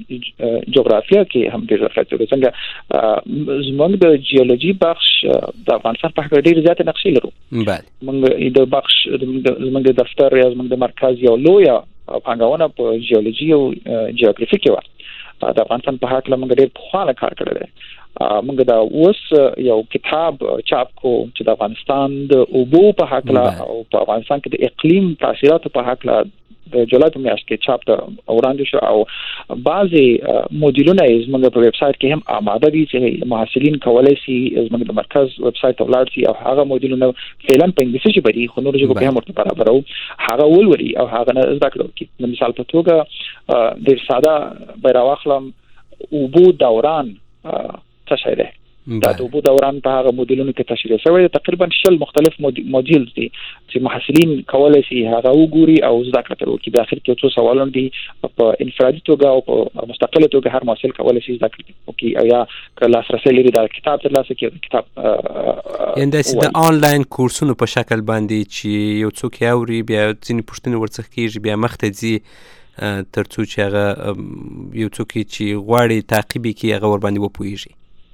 جغرافیه کې هم ډېر ظرفیت لرو. څنګه زموږ د جیولوژي بخش د افغانستان په هکله ډېرې زیاتې نقشې لرو. موږ د بخش زموږ د دفتر یا زموږ د مرکز یو لویه پانګونه په جیولوژي او جیوګرافي کې وه. د افغانستان په هکله موږ ډېر پخوانه کار کړی دی. موږ دا اوس یو کتاب چاپ کو چې د افغانستان د اوبو په هکله او په افغانستان کې د اقلیم تاثیراتو په هکله د جولای په میاشت کې چاپ ته وړاندې شو او بعضي موډیلونه زموږ په ویب سایټ کې هم آماده دي چې محصلین کولای شي زموږ د مرکز ویب سایټ ته ولاړ شي او هغه موډیلونه فعلا په انګلیسي ژبه دي خو نور ژبو کې هم ورته برابرو هغه ولولي او هغه نه زده کړو. مثال په توګه ډېر ساده به راواخلم اوبو دوران څه شی دی. دا د اوبو دوران په هغه موډیلونو کې تشریح شوی دی. تقریبا 60 مختلف موډیلز دي چې محصلین کولای شي هغه وګوري او زده کړه وکړي. د اخر کې څو سوالونه دي په انفرادي توګه او په مستقله توګه هر محصل کولای شي زده کړي وکړي او یا که لاسرسي لري د کتاب ترلاسه کړي کتاب یعنې د آنلاین کورسونو په شکل باندې چې یو څوک یې اوري بیا ځینې پوښتنې ورڅخه کېږي بیا مخته ځي ترڅو چې هغه یو څوک چې غواړي تعقیب کړي هغه ورباندې وپوهیږي.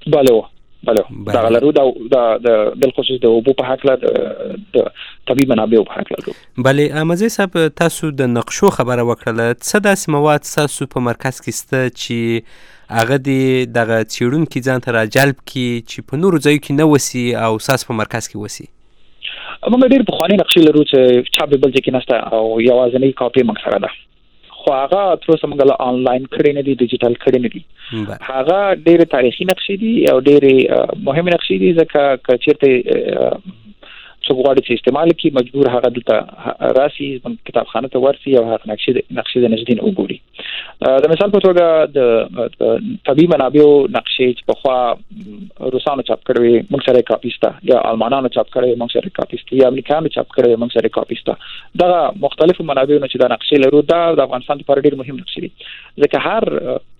دغه لرو د بالخصوص د اوبو په هکله د طبیعي منابعو په هکله. بلې احمدزی صاحب تاسو د نقشو خبره وکړله. څه داسې مواد تاسو په مرکز کې شته چې هغه دغه څېړونکي ځان ته راجلب کړي چې په نورو ځایو کې نه وسي او ستاسو په مرکز کې وسي؟ موږ ډېر پخوانۍ نقشې لرو چې چاپ بل ځای کې نشته او یوازینۍ کاپي موږ سره ده. خو هغه تر اوسه موږ له آنلاین کړی نه دي، ډیجیټل کړی نه دي. هغه ډېرې تاریخي نقشې دي او ډېرې مهمې نقشې دي ځکه که چېرته څوک غواړي چې استعمال کړي مجبور هغه دلته راسي کتابخانه ته ورسي او هغه نقشې د نږدې وګوري. د مثال په توګه د طبیعي منابعو نقشې چې پخوا روسانو چاپ کړې وې موږ سره کاپي شته، یا المانانو چاپ کړې موږ سره کاپي شته، یا امریکایانو چاپ کړې موږ سره کاپي شته. دغه مختلفو منابعو چې د نقشې لرو دا د افغانستان لپاره ډېر مهم نقشې دي ځکه هر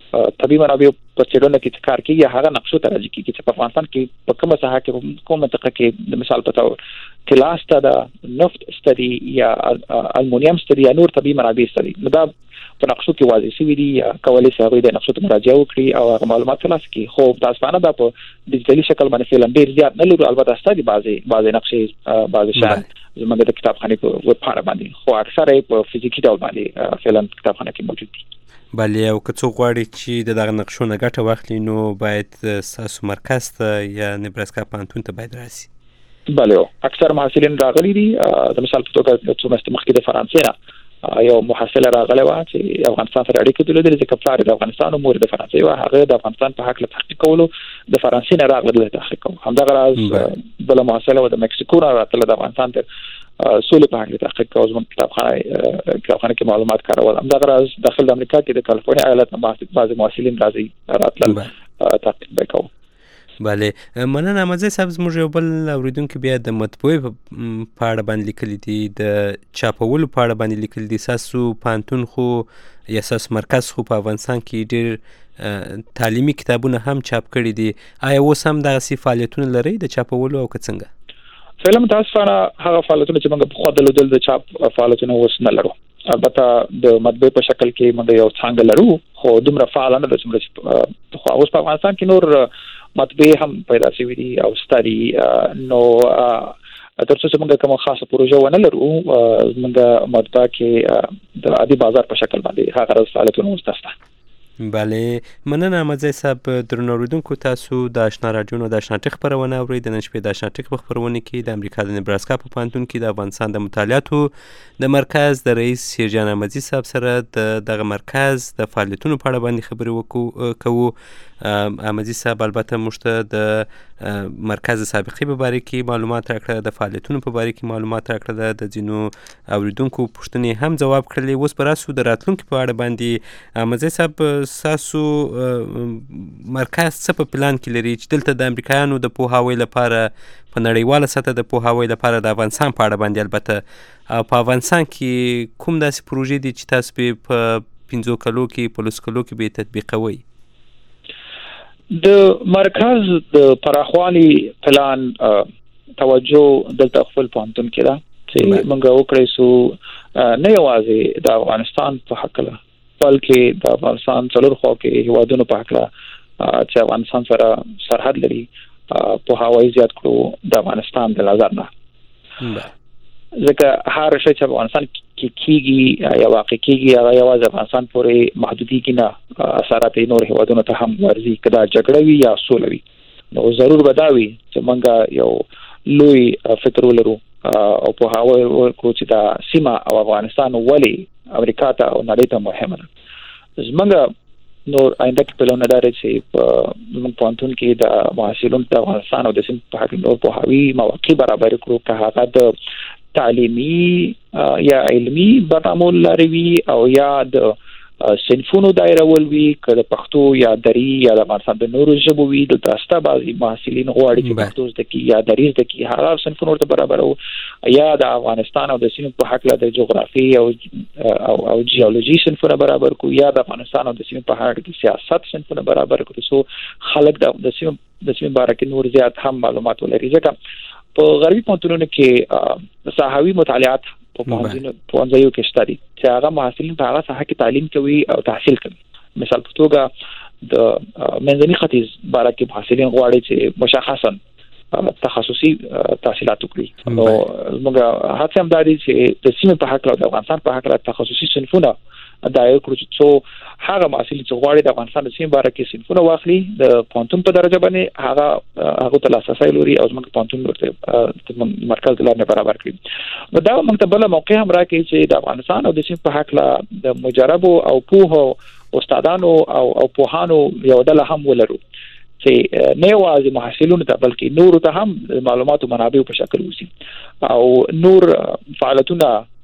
طبي منابع په څېړنه کې کار کوي هغه نقشو ته راځي چې په افغانستان کې په کومه ساحه کې کومه منطقه کې د مثال په تور کلاس ته د نفت ستدي یا المونیم ستدي یا نور طبي منابع ستدي نو دا په نقشو کې واضح شوی دي کولای شي هغه د نقشو ته مراجعه وکړي او هغه معلومات ترلاسه کړي خو تاسو باندې دا په ډیجیټلي شکل باندې فعلا ډیر زیات نه لرو البته ستدي بعضي نقشې بعضي شان زموږ د کتابخانه په ویب پاڼه باندې خو اکثره په فزیکي ډول باندې فعلا کتابخانه کې موجود دي بله او که څوک غواړي چې دغه نقشو نه ګټه واخلي نو باید ستاسو مرکز ته یا نبراسکا پوهنتون ته باید راسي بله اکثر محصلین راغلي دي د مثال په توګه څو میاشتې مخکې د فرانسې نه یو محصله راغلی وه چې افغانستان سره اړیکې درلودې ځکه پلار د افغانستان او مور د فرانسې وه هغه د افغانستان په هکله تحقیق کولو د فرانسې نه راغله تحقیق کوو همدغه راز بله محصله وه د مکسیکو نه راتله د افغانستان تر سولې په هکله تحقیق کوو زموږ کتابخانه کې معلومات کارول همدغه راز داخل د امریکا کې د کالیفورنیا ایالت نه بعضې محصلین راځي راتلل تحقیق به کوو بله مننه احمدزی صاحب زموږ یو بل اورېدونکي بیا د مطبوعې په اړه باندې لیکلي دي د چاپولو په اړه باندې لیکلي دي ستاسو پوهنتون خو یا ستاسو مرکز خو په افغانستان کې ډېر تعلیمي کتابونه هم چاپ کړي دي آیا اوس هم دغسې فعالیتونه لرئ د چاپولو او که څنګه فعلا متاسفانه هغه فعالیتونه چې موږ پخوا درلودل د چاپ فعالیتونه اوس نه لرو البته د مطبوعې په شکل کې موږ یو څانګه لرو خو دومره فعال نه ده څومره چې پخوا اوس په افغانستان کې نور مطبوعې هم پیدا شوي دي او ستاري نو تر څو چې موږ کومه خاصه پروژه ونه لرو موږ مطبوعه کې د عادي بازار په شکل باندې هغه راز فعالیتونه اوس شته بله مننه احمدزی صاحب درنو اورېدونکو تاسو د اشنا راډیو نه د اشنا ټک خپرونه اورئ د نن شپې د اشنا ټک په خپرونه کې د امریکا د نبراسکا په پوهنتون کې د افغانستان د مطالعاتو د مرکز د رئیس شیرجان احمدزي صاحب سره د دغه مرکز د فعالیتونو په اړه باندې خبرې کوو احمدزي صاحب البته موږ ته د مرکز سابقې په باره کې معلومات راکړه د فعالیتونو په باره کې معلومات راکړه د ځینو اوریدونکو پوښتنې هم ځواب کړلې اوس به راسو د راتلونکي په اړه باندې احمدزي صاحب ستاسو مرکز څه په پلان کې لري چې دلته د امریکایانو د پوهاوي لپاره په نړیواله سطح د پوهاوي لپاره د افغانستان په اړه باندې البته په افغانستان کې کوم داسې پروژې دي چې تاسو به په 5 کلو کې په 10 کلو کې به تطبیقوي د مرکز د پراخوالي پلان توجه دلته خپل پوهنتون کې ده چې موږ وکړی سو نه یوازې د افغانستان په حقله بلکې د افغانستان څلور خوا کې هیوادونو په حقله چې افغانستان سره سرحد لري په هوایي زیات کړو د افغانستان د نظر نه ځکه هر شی چې افغانستان کې کیږي یا واقع کیږي هغه یوازې افغانستان پورې محدودیږي نه اثرات نور هیوادونو ته هم ورځي کدا جګړه وي یا سوله وي نو ضرور بداوي چې موږ یو لوی فکر ولرو او په هغه کو چې دا سیمه او افغانستان ولې امریکا ته او نړۍ ته مهمه ده زمونږ نور آینده کې پلان لري چې موږ پوهنتون کې د محصلینو د افغانستان او د سیمې په اړه نور پوهاوی مواقع برابر کړو که هغه د تعلیمي یا علمي برنامو لري او یا د صنفونو دایره ولوي که د پښتو یا دری یا د افغانستان د نورو ژبو وي د تاسو بعضي محصلین غواړي چې پښتو زده کړي یا دری زده کړي هغه صنفونو ته برابر یا د افغانستان او د سیمې په حق له د جغرافي او جیولوژي صنفونه برابر کو یا د افغانستان او د سیمې په حق د سیاست صنفونه برابر کو سو خلک د سیمې باره کې نور زیات هم معلومات ولري ځکه په غربي پوهنتونونو کې صحاوي مطالعات په پوهنځیو کې شته دي چې هغه محصلین په هغه ساحه کې تعلیم کوي او تحصیل کوي مثال په توګه د منځني ختیځ باره کې محصلین غواړي چې مشخصا تخصصي تحصیلات وکړي نو موږ هڅه هم داري چې د سیمې په حق او د افغانستان په حق تخصصي صنفونه دایو کړو چې هغه محصلین چې غواړي د افغانستان د سیمې باره کې صنفونه واخلي د پوهنتون په درجه باندې هغه ته لاسرسی لري او موږ پوهنتون ورته مرکز لاره برابر کړي نو دا موږ ته بل موقع هم راکړي چې د افغانستان او د سیمې په حق د مجربو او پوهو استادانو او پوهانو یو ډله هم ولرو چې نه یوازې محصلینو ته بلکې نورو ته هم معلوماتو منابع په شکل وسی او نور فعالیتونه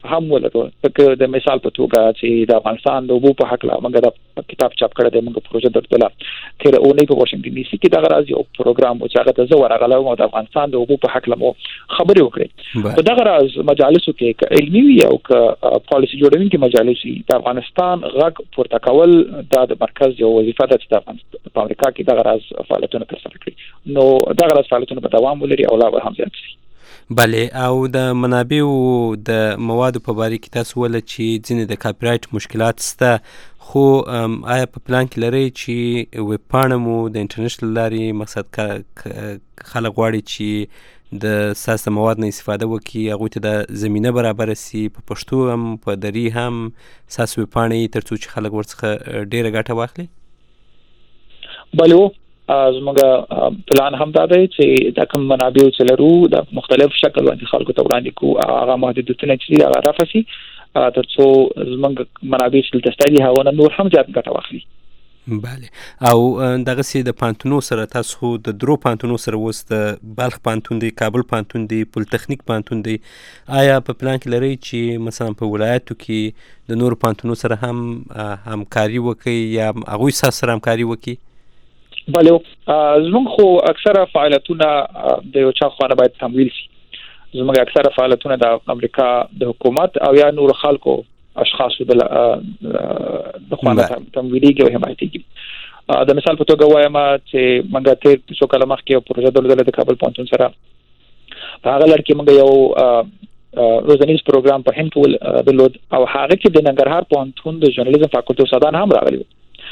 هم ولرو لکه د مثال په توګه چې د افغانستان د اوبو په حق لا موږ د کتاب چاپ کړی دی، موږ پروژه درته تیر اونۍ په واشنگټن ډي سي کې دغه راز یو پروګرام و چې هغه ته زه ورغلم او د افغانستان د اوبو په حق لا مو خبرې وکړې. په دغه راز مجالسو کې علمي وي او که پالیسي جوړونکي مجالس وي، د افغانستان غږ پورته کول د مرکز یو وظیفه ده چې د امریکا کې دغه راز فعالیتونه ترسره کړي، نو دغه راز فعالیتونه به دوام ولري او لا به هم زیات شي. بله، او د منابعو د موادو په باره کې تاسو ویل چې ځینې د کاپی رایټ مشکلات شته، خو آیا په پلان کې لرئ چې ویب پاڼه مو د انټرنیټ له لارې مقصد خلک غواړي چې د ستاسو مواد نه استفاده وکړي، هغوی ته د زمینه برابره سي، په پښتو هم په دري هم ستاسو ویب پاڼې تر څو چې خلک ورڅخه ډېره ګټه واخلي؟ بله، زموږ پلان هم دا دی چې د کوم منابع چې لرو د مختلف شکل باندې خلکو ته وړاندې کوو، هغه محدودیتونه چې هغه رفع شي تر څو زموږ منابع چې دلته دي هغه نور هم زیات ګټه واخلي. بله، او دغسې د پوهنتونو سره تاسو د درو پوهنتونو سره اوس د بلخ پوهنتون دی، کابل پوهنتون دی، پولتخنیک پوهنتون دی، آیا په پلان کې لرئ چې مثلا په ولایتو کې د نورو پوهنتونو سره هم همکاري وکړئ یا هغوی ستاسو سره همکاري وکړي؟ بله، زموږ خو اکثره فعالیتونه د یو چا خواته باید تمویل شي. زموږ اکثره فعالیتونه د امریکا د حکومت او یا نور خلکو اشخاصو د خواته تمویلېږي او حمایتېږي. د مثال په توګه وایم چې موږ تیر څو کاله مخکې یو پروژه درلوده د کابل پوهنتون سره، په هغه لړ کې موږ یو روزنیز پروګرام په هند کې درلود او هغه کې د ننګرهار پوهنتون د ژورنالیزم فاکولټي استادان هم راغلي.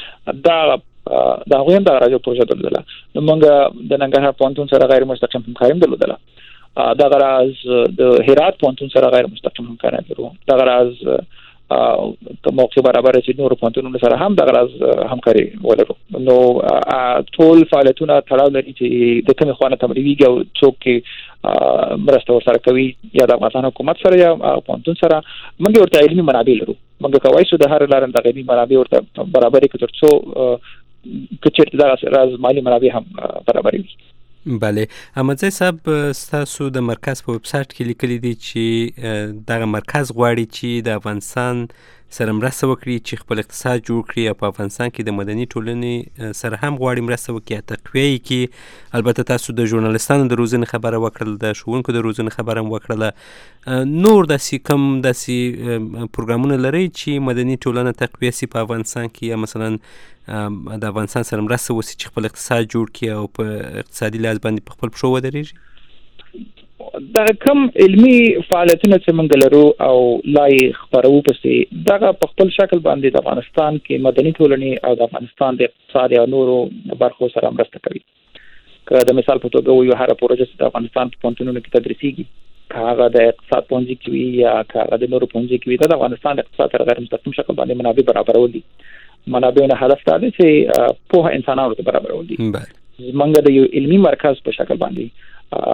دا هغوی هم دغه راز یو پروژه درلوده. نو موږ د ننګرهار پوهنتون سره غیر مستقیم همکاري درلودله. دغه راز د هرات پوهنتون سره غیر مستقیم همکاري درلوده. دغه راز که موقع برابر چې نور پوهنتونونو سره هم دغه راز همکاري ولرو. نو ټول فعالیتونه تړاو لري چې د کومې خوا نه تمویلېږي او څوک کې مرسته ورسره کوي، یا د افغانستان حکومت سره یا پوهنتون سره. موږ ورته علمي منابع لرو، موږ کولی شو د هر لارې د علمي منابع ورته برابرې کړو تر څو که چېرته دغه راز مالي منابع هم برابرې وي. بله، احمدزی صاحب ستاسو د مرکز په ویب سایټ کې لیکلي دي چې دغه مرکز غواړي چې د افغانستان سره مرسته وکړي چې خپل اقتصاد جوړ کړي او په افغانستان کې د مدني ټولنې سره هم غواړي مرسته وکړي، تقویه یې کړي. البته تاسو د ژورنالیستانو د روزنې خبره وکړل، د ښوونکو د روزنې خبره هم وکړله. نور داسې کوم داسې پروګرامونه لرئ چې مدني ټولنه تقویه سي په افغانستان کې، یا مثلا د افغانستان سره مرسته وسي چې خپل اقتصاد جوړ کړي او په اقتصادي لحاظ باندې په خپل پښو ودرېږي؟ دا کم علمي فعالیتونه چې موږ لرو او لا یې خپروو پسې دغه په خپل شکل باندې د افغانستان کې مدني ټولنې او د افغانستان د اقتصاد یا نورو برخو سره مرسته کوي. که د مثال په توګه وایو، هره پروژه چې د افغانستان په پوهنتونونو کې تدریسیږي، که هغه د اقتصاد پوهنځي کې وي یا که هغه د نورو پوهنځي کې وي، دا د افغانستان د اقتصاد سره غیر مستقیم شکل باندې منابع برابرول دي. منابع نه هدف دا دی چې پوهه انسانانو ته برابرول دي. زمونږ د یو علمي مرکز په شکل باندې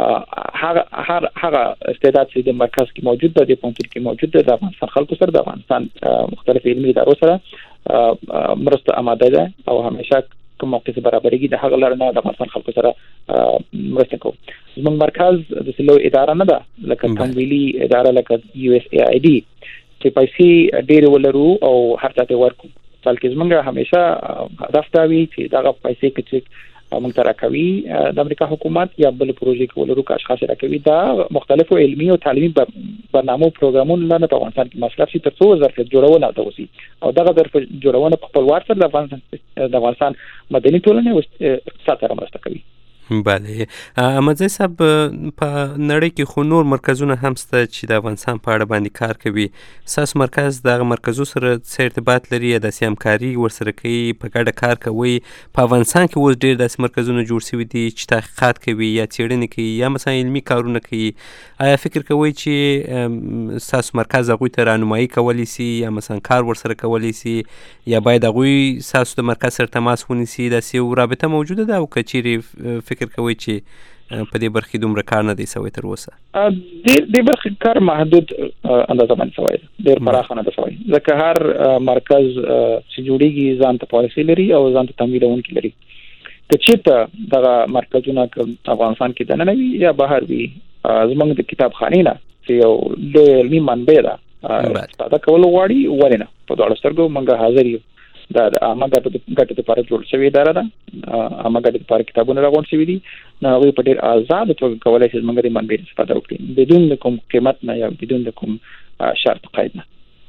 هغه استعداد چې د مرکز کې موجود دی، د پوهنتون کې موجود دی، د افغانستان خلکو سره، د افغانستان مختلف علمي ادارو سره مرسته آماده ده او همیشه کوم موقع چې برابرېږي د هغه لاره نه د افغانستان خلکو سره مرسته کوو. زموږ مرکز د سلو اداره نه ده لکه تمویلي اداره لکه USAID چې پیسې ډېرې ولرو او هر چا ته ورکو، بلکې زموږ همیشه هدف دا وي چې دغه پیسې چې موږ ته راکوي د امریکا حکومت یا بل پروژې کې ولرو که اشخاص راکوي، دا مختلفو علمي او تعلیمي برنامو پروګرامونو لاندې په افغانستان کې مصرف شي تر څو ظرفیت جوړونه ته وشي او دغه ظرفیت جوړونه په خپل وار سره د افغانستان مدني ټولنې او اقتصاد سره مرسته کوي. بله، احمدزی صاحب په نړۍ کې خو نور مرکزونه هم شته چې د افغانستان په اړه باندې کار کوي. ستاسو مرکز دغه مرکزو سره څه ارتباط لري یا داسې همکاري ورسره کوي، په ګډه کار کوي؟ په افغانستان کې اوس ډېر داسې مرکزونه جوړ شوي دي چې تحقیقات کوي یا څېړنې کوي یا مثلا علمي کارونه کوي. آیا فکر کوئ چې ستاسو مرکز هغوی ته رهنمایي کولی سي یا مثلا کار ورسره کولی سي، یا باید هغوی ستاسو د مرکز سره تماس ونیسي؟ داسې یو رابطه موجوده ده او که چیرې فکر کوي چې په دې برخې دومره کار نه دی شوی تر اوسه؟ دې برخې کار محدود اندازه باندې شوی دی، ډېر پراخه نه دی شوی، ځکه هر مرکز چې جوړېږي ځان ته پالیسي لري او ځان ته تمویلونکي لري. که چېرته دغه مرکزونه افغانستان کې دننه وي یا بهر وي، زموږ د کتابخانې نه چې یو لوی علمي منبع ده استفاده کول غواړي ورنه په دواړو سترګو موږ حاضر یو دا د عامه ګټو لپاره جوړ شوی اداره ده عامه ګټو لپاره کتابونه راغونډ شوي دي نو هغوی په ډېر آزاد توګه کولی شي زموږ د منبع استفاده وکړي بدون د کوم قیمت نه یا بدون د کوم شرط قید نه.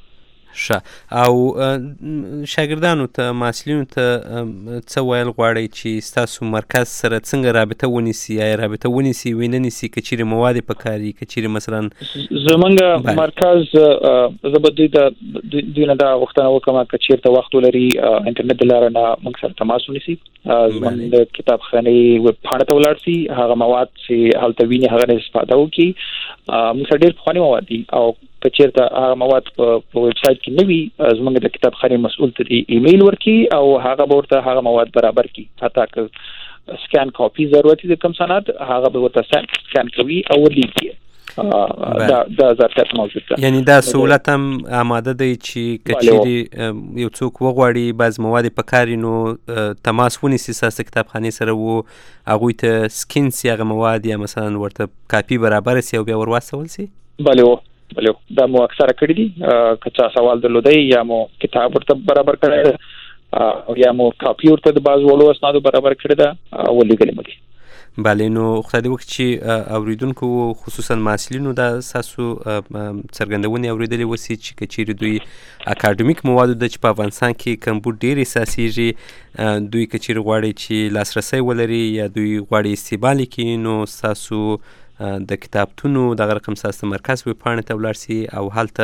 ښه او شاګردانو ته محصلینو ته څه ویل غواړئ چې ستاسو مرکز سره څنګه رابطه ونیسي یا رابطه ونیسي وینه نیسي که چیرې مواد په کار وي که چیرې مثلا زموږ مرکز زه به دوی نه دا غوښتنه وکړم که چیرته وخت ولري انټرنیټ د لارې نه موږ سره تماس ونیسي زموږ د کتابخانې ویب پاڼې ته ولاړ شي هغه مواد چې هلته ویني هغه نه استفاده وکړي موږ سره ډېر پخواني مواد دي او که چیرته هغه مواد په ویب سایټ کې نه وي زموږ د کتابخانې مسؤل ته ایمیل ورکړي او هغه به ورته هغه مواد برابر کړي حتی که سکین کاپي ضرورت د کوم سند هغه به ورته سکین کوي او ورلیږي دا ظرفیت موجود ده. یعنی دا سهولت هم آماده دی چې که چیرې یو څوک وغواړي بعض مواد په کار نو تماس ونیسي ستاسو کتابخانې سره و هغوی ته سکین سي هغه مواد یا مثلا ورته کاپي برابر سي او بیا ور واستول سي. بله دا مو اکثره کړی دي که چا سوال درلودی یا مو کتاب ورته برابر کړی او یا مو کاپي ورته د بعض وړو اسنادو برابر کړی ده ولېږلی مو دي. بله نو خدای دې وکړي چې اوریدونکو خصوصا محصلینو دا ستاسو څرګندونې اورېدلې وسي چې که چیرې دوی اکاډمیک موادو ده چې په افغانستان کې کمبود ډېر احساسیږي دوی که چیرې غواړي چې لاسرسی ولري یا دوی غواړي استعمال کړي نو ستاسو د کتابتونو دغه رقم ستاسو مرکز ویب پاڼې ته ولاړ سي او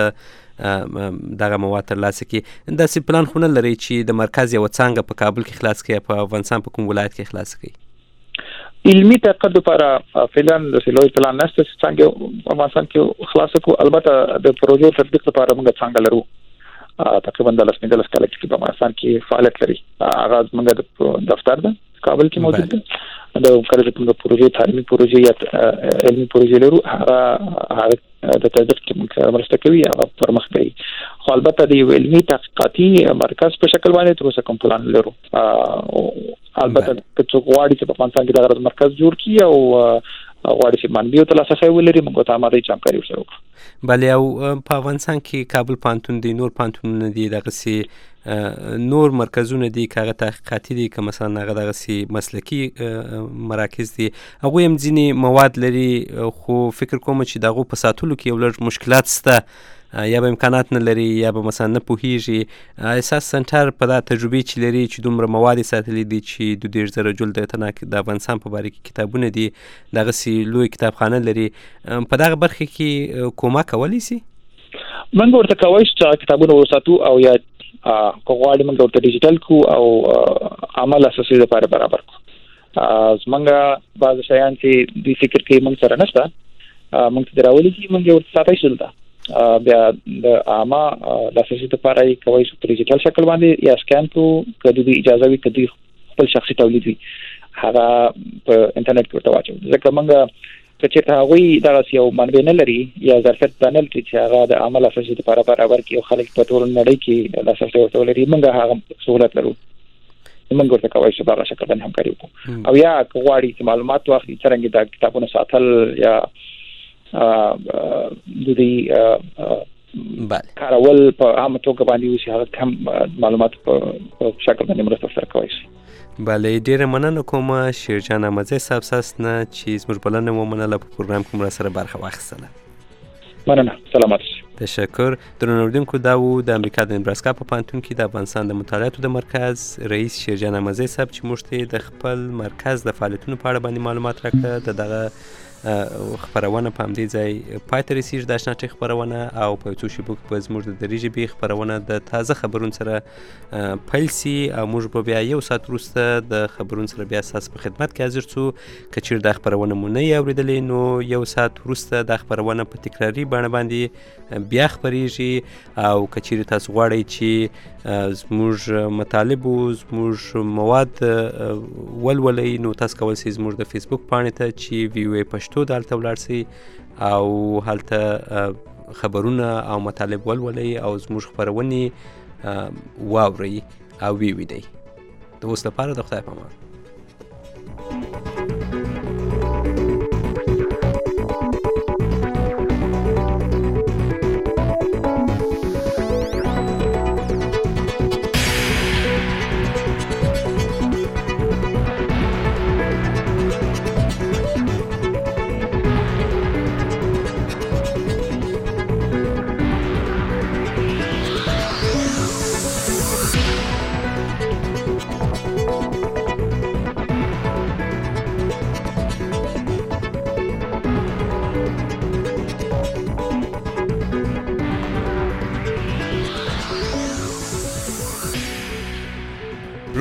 هلته دغه مواد ترلاسه کړي. داسې پلان خو نه لرئ چې د مرکز یوه څانګه په کابل کې خلاص کړي په افغانستان په کوم ولایت کې خلاص کړي؟ علمي تحقیق لپاره فعلا داسې لوی پلان نشته چې څانګې په افغانستان کې خلاصه کړو. البته د پروژو تطبیق لپاره موږ څانګه لرو تقریبا 10-15 کاله کې په افغانستان کې فعالیت لري. هغه زموږ د دفتر ده کابل کې موجود ده د کله چې موږ پروژې تعلیمي پروژې یا علمي پروژې لرو هغه د تطبیق کې موږ مرسته کوي هغه پرمخ کوي. خو البته د علمي تحقیقاتي مرکز په شکل باندې تر اوسه کوم پلان لرو. البته که څوک غواړي چې په افغانستان کې دغه مرکز جوړ کړي او غواړي چې منابع ته لاسرسی ولري موږ ته اماده چې همکاري ورسره وکړو. بله او په افغانستان کې کابل پوهنتون دی نور پوهنتونونه دي دغسې نور مرکزونه دي که هغه تحقیقاتي دي که مثلا هغه دغسې مسلکي مراکز دي هغوی هم ځینې مواد لري خو فکر کوم چې د هغو په ساتلو کې یو لږ مشکلات شته یا به امکانات نه لري یا به مثلا نه پوهیږي. احساس سنټر په دا تجربې چې لري چې دومره مواد ساتلي دي چې 22,000 جلده د افغانستان په باره کې کتابونه دي دغسې لوی کتابخانه لري په دغه برخه کې کومک کولی شي؟ موږ ورته کولی شو چې کتابونه وساتو او یا که غواړي موږ ورته ډیجیټل کړو او عمل اساسي لپاره برابر کړو. زموږ بعض شیان چې دوی فکر کوي موږ سره نشته موږ ته راولي چې موږ ورته ساتای شو دلته بیا د عامه لاسرسي لپاره یې کولی شو په ډیجیټل شکل باندې یا سکین کړو که دوی اجازه وي که دوی خپل شخصي تولید وي هغه په انټرنیټ کې ورته واچوو. ځکه موږ که چېرته هغوی دغسې یو منبع نه لري یا ظرفیت دا نه لري چې هغه د عامه لاسرسي لپاره برابر کړي او خلک په ټوله نړۍ کې لاسرسی ورته ولري موږ هغه سهولت لرو. موږ ورته کولی شو په هغه شکل باندې همکاري وکړو. او یا که غواړي چې معلومات واخلي څرنګه دا کتابونه ساتل یا د دې کارول په عامه توګه باندې وشي هغه هم معلومات په شکل باندې مرسته سره کولی شي. بله ډېره مننه کوم شیرجان احمدزی صاحب ستاسو نه چې زموږ بلنه ومنله په پروګرام کې مو راسره برخه واخیستله. مننه سلامت شئ. تشکر. درنو اوریدونکو دا و د امریکا د نبراسکا په پوهنتون کې د افغانستان د مطالعاتو د مرکز رئیس شیرجان احمدزی صاحب چې موږ ته د خپل مرکز د فعالیتونو په اړه باندې معلومات راکړه. د دغه خپرونه په همدې ځای پای ته رسیږي د اشنا ټک خپرونه او په څو شېبو کې به زموږ د درې ژبې خپرونه د تازه خبرونو سره پیل سي او موږ به بیا یو ساعت وروسته د خبرونو سره بیا ستاسو په خدمت کې حاضر څو. که چیرې دا خپرونه مو نه یې اورېدلې نو یو ساعت وروسته دا خپرونه په تکراري بڼه باندې بیا خپرېږي او که چیرې تاسو غواړئ چې زموږ مطالب و زموږ مواد ولولئ نو تاسو کولی شئ زموږ د فیسبوک پاڼې ته چې VOA پښتو د هلته ولاړ شئ او هلته خبرونه او مطالب ولولئ او زموږ خپرونې واورئ او ویې د اوس لپاره د خدای په امان.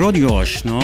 رادیو آشنا